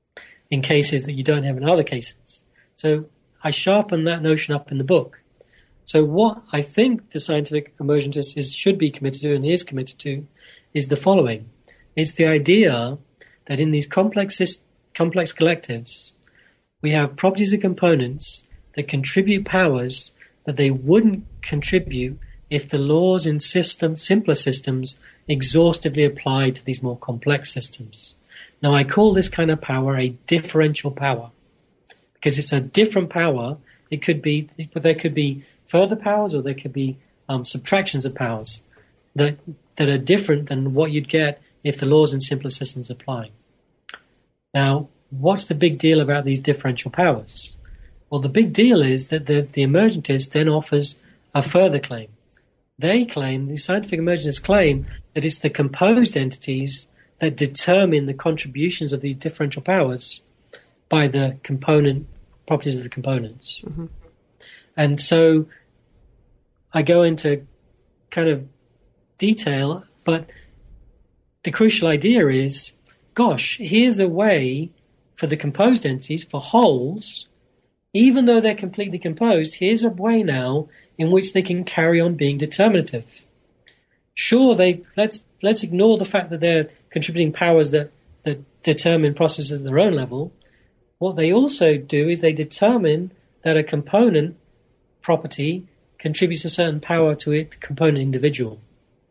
Speaker 2: in cases that you don't have in other cases. So I sharpen that notion up in the book. So what I think the scientific emergentist should be committed to and is committed to is the following. It's the idea that in these complex collectives, we have properties of components that contribute powers that they wouldn't contribute if the laws in simpler systems exhaustively applied to these more complex systems. Now, I call this kind of power a differential power because it's a different power. There could be further powers, or there could be subtractions of powers that are different than what you'd get if the laws in simpler systems apply. Now, what's the big deal about these differential powers? Well, the big deal is that the emergentist then offers a further claim. The scientific emergentists claim that it's the composed entities that determine the contributions of these differential powers by the component properties of the components. Mm-hmm. And so I go into kind of detail, but the crucial idea is, gosh, here's a way for the composed entities, for wholes, even though they're completely composed, here's a way now in which they can carry on being determinative. Sure, let's ignore the fact that they're contributing powers that determine processes at their own level. What they also do is they determine that a component property contributes a certain power to its component individual.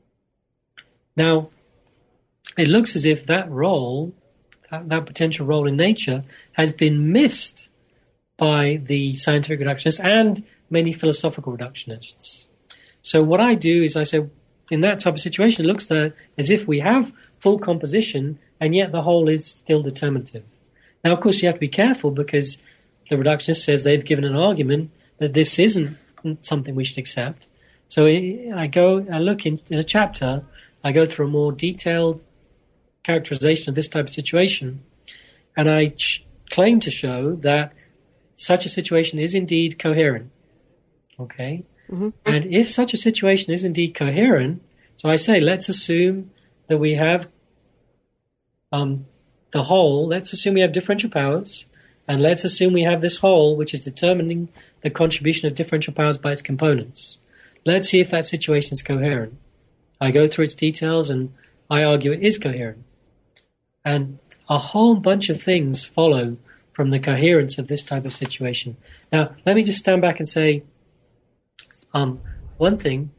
Speaker 2: Now, it looks as if that role, that potential role in nature, has been missed by the scientific reductionists and many philosophical reductionists. So what I do is I say, in that type of situation, it looks as if we have full composition, and yet the whole is still determinative. Now, of course, you have to be careful because the reductionist says they've given an argument that this isn't something we should accept. So I look in a chapter, I go through a more detailed characterization of this type of situation, and I claim to show that such a situation is indeed coherent. Okay? Mm-hmm. And if such a situation is indeed coherent, so I say, let's assume that we have the whole, let's assume we have differential powers, and let's assume we have this whole which is determining the contribution of differential powers by its components. Let's see if that situation is coherent. I go through its details and I argue it is coherent. And a whole bunch of things follow from the coherence of this type of situation. Now, let me just stand back and say one thing.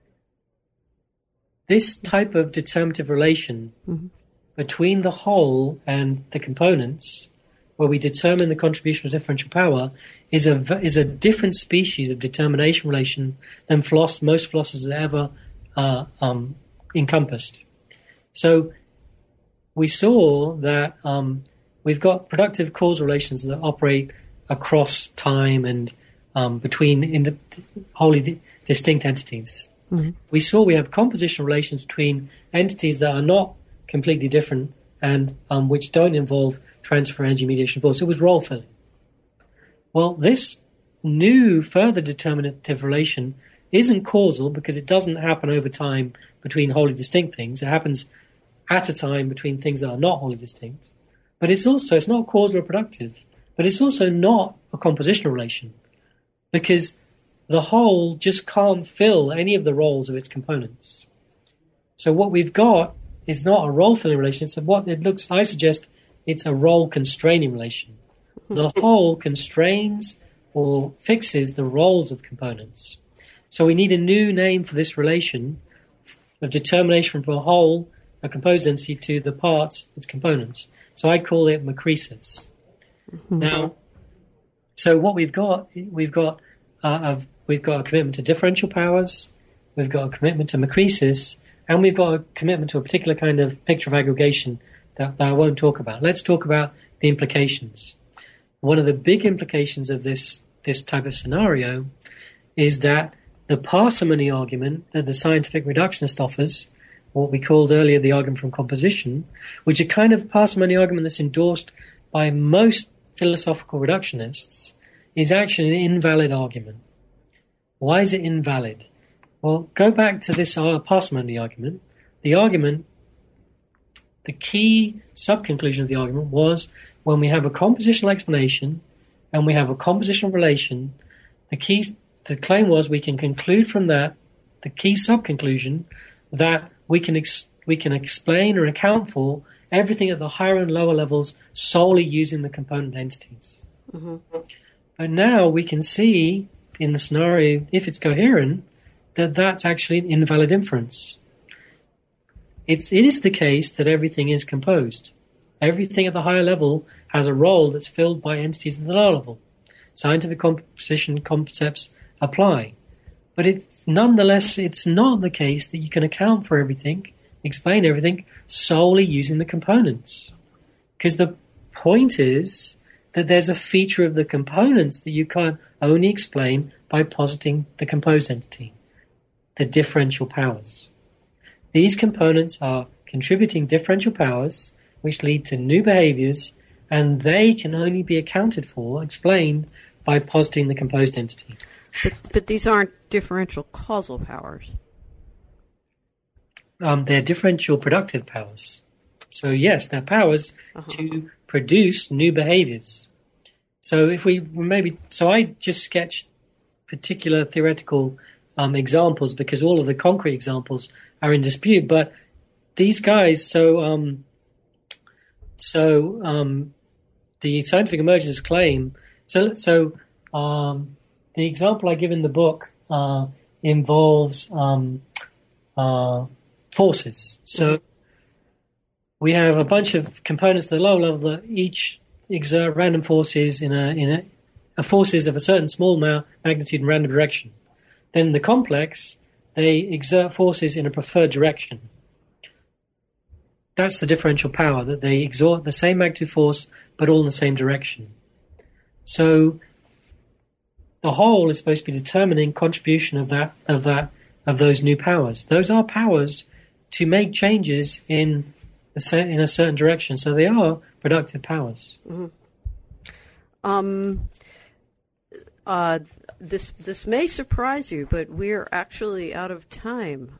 Speaker 2: This type of determinative relation between the whole and the components, where we determine the contribution of differential power, is a different species of determination relation than most philosophers have ever encompassed. So we saw that we've got productive causal relations that operate across time and between wholly distinct entities. Mm-hmm. We saw we have compositional relations between entities that are not completely different and which don't involve transfer energy mediation force. It was role filling. Well, this new further determinative relation isn't causal because it doesn't happen over time between wholly distinct things. It happens at a time between things that are not wholly distinct. But it's not causal or productive, but it's also not a compositional relation because the whole just can't fill any of the roles of its components. So what we've got is not a role-filling relation. So what it looks, I suggest, it's a role-constraining relation. The whole constrains or fixes the roles of components. So we need a new name for this relation of determination from a whole, a composed entity, to the parts, its components. So I call it macresis. Mm-hmm. Now, so what we've got a commitment to differential powers, we've got a commitment to macresis, and we've got a commitment to a particular kind of picture of aggregation that I won't talk about. Let's talk about the implications. One of the big implications of this type of scenario is that the parsimony argument that the scientific reductionist offers, what we called earlier the argument from composition, which is a kind of parsimony argument that's endorsed by most philosophical reductionists, is actually an invalid argument. Why is it invalid? Well, go back to this parsimony argument. The argument the key sub-conclusion of the argument was when we have a compositional explanation and we have a compositional relation, the claim was we can conclude from that, the key sub-conclusion, that we can explain or account for everything at the higher and lower levels solely using the component entities. Mm-hmm. But now we can see in the scenario, if it's coherent, that that's actually an invalid inference. It is the case that everything is composed. Everything at the higher level has a role that's filled by entities at the lower level. Scientific composition concepts apply. But it's not the case that you can account for everything, explain everything, solely using the components. Because the point is that there's a feature of the components that you can only explain by positing the composed entity, the differential powers. These components are contributing differential powers which lead to new behaviors, and they can only be accounted for, explained, by positing the composed entity.
Speaker 1: But these aren't differential causal powers.
Speaker 2: They're differential productive powers. So yes, they're powers to produce new behaviors. So I just sketched particular theoretical examples because all of the concrete examples are in dispute. But these guys, the scientific emergence claim. The example I give in the book involves forces. So we have a bunch of components at the lower level that each exert random forces in forces of a certain small magnitude in random direction. Then the complex, they exert forces in a preferred direction. That's the differential power, that they exert the same magnitude force, but all in the same direction. So the whole is supposed to be determining contribution of those new powers. Those are powers to make changes in a certain direction. So they are productive powers.
Speaker 1: Mm-hmm. This may surprise you, but we're actually out of time.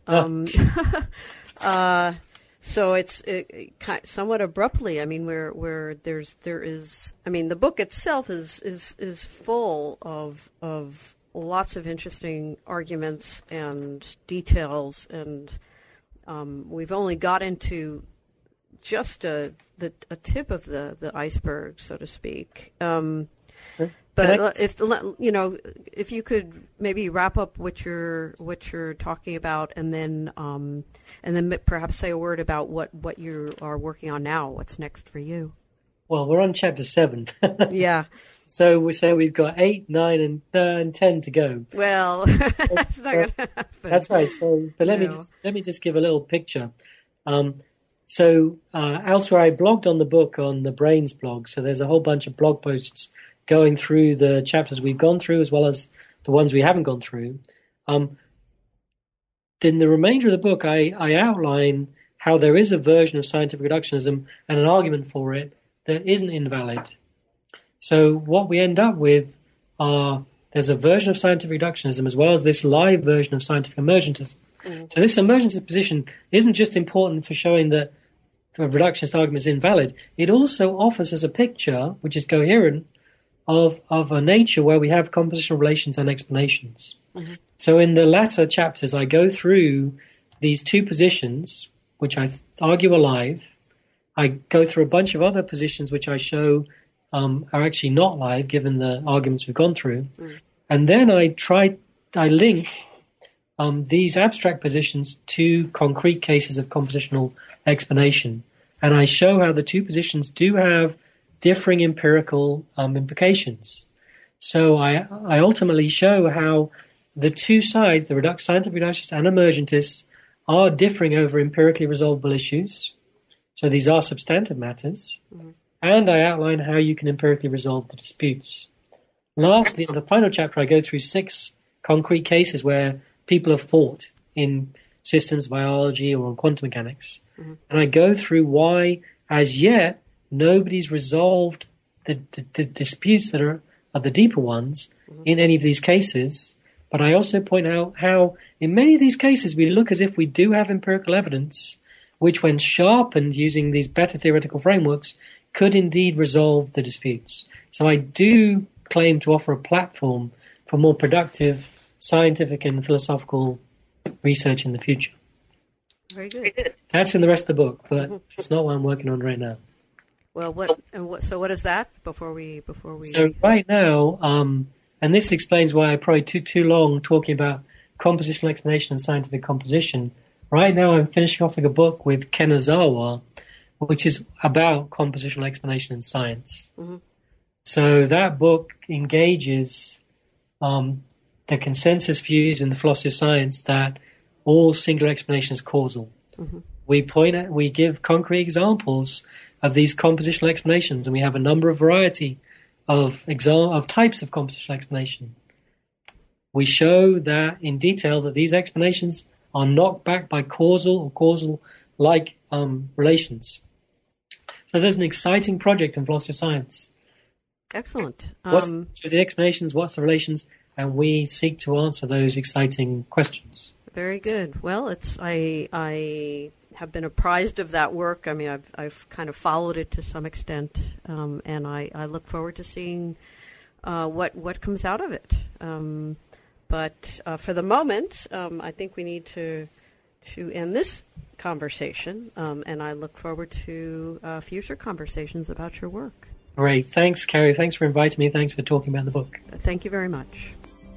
Speaker 1: So it's somewhat abruptly. I mean, there is. I mean, the book itself is full of lots of interesting arguments and details, and we've only got into just a tip of the iceberg, so to speak. But if you could maybe wrap up what you're talking about, and then perhaps say a word about what you are working on now. What's next for you?
Speaker 2: Well, we're on chapter 7.
Speaker 1: Yeah.
Speaker 2: So we say we've got 8, 9, and 10 to go.
Speaker 1: Well, that's not going to happen.
Speaker 2: That's right. So, but let me just give a little picture. Elsewhere, I blogged on the book on the Brains blog. So there's a whole bunch of blog posts going through the chapters we've gone through as well as the ones we haven't gone through. Then the remainder of the book, I outline how there is a version of scientific reductionism and an argument for it that isn't invalid. So what we end up with there's a version of scientific reductionism as well as this live version of scientific emergentism. Mm-hmm. So this emergentist position isn't just important for showing that the reductionist argument is invalid. It also offers us a picture, which is coherent, of a nature where we have compositional relations and explanations. Mm-hmm. So in the latter chapters, I go through these two positions, which I argue are live. I go through a bunch of other positions which I show are actually not live, given the arguments we've gone through. Mm. And then I link these abstract positions to concrete cases of compositional explanation. And I show how the two positions do have differing empirical implications. So I ultimately show how the two sides, the scientific reductionists and emergentists, are differing over empirically resolvable issues. So these are substantive matters. Mm-hmm. And I outline how you can empirically resolve the disputes. Lastly, in the final chapter, I go through 6 concrete cases where people have fought in systems biology or in quantum mechanics. Mm-hmm. And I go through why, as yet, nobody's resolved the disputes that are the deeper ones in any of these cases. But I also point out how in many of these cases we look as if we do have empirical evidence, which when sharpened using these better theoretical frameworks could indeed resolve the disputes. So I do claim to offer a platform for more productive scientific and philosophical research in the future.
Speaker 1: Very good.
Speaker 2: That's in the rest of the book, but it's not what I'm working on right now.
Speaker 1: Well, what is that before we?
Speaker 2: So right now, and this explains why I probably took too long talking about compositional explanation and scientific composition. Right now, I'm finishing off a book with Ken Ozawa, which is about compositional explanation in science. Mm-hmm. So that book engages the consensus views in the philosophy of science that all singular explanation is causal. Mm-hmm. We give concrete examples of these compositional explanations, and we have a number of variety of types of compositional explanation. We show that in detail that these explanations are not backed by causal or causal-like relations. So there's an exciting project in philosophy of science.
Speaker 1: Excellent.
Speaker 2: What's the explanations, what's the relations, and we seek to answer those exciting questions.
Speaker 1: Very good. Well, I have been apprised of that work. I mean, I've kind of followed it to some extent, and I look forward to seeing what comes out of it. But for the moment, I think we need to end this conversation, and I look forward to future conversations about your work.
Speaker 2: Great. Thanks, Carrie. Thanks for inviting me. Thanks for talking about the book.
Speaker 1: Thank you very much.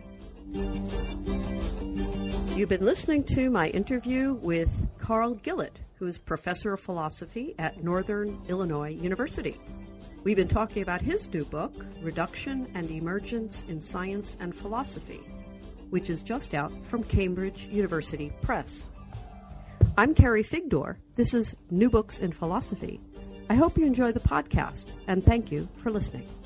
Speaker 1: You've been listening to my interview with Carl Gillett, who is professor of philosophy at Northern Illinois University. We've been talking about his new book, Reduction and Emergence in Science and Philosophy, which is just out from Cambridge University Press. I'm Carrie Figdor. This is New Books in Philosophy. I hope you enjoy the podcast, and thank you for listening.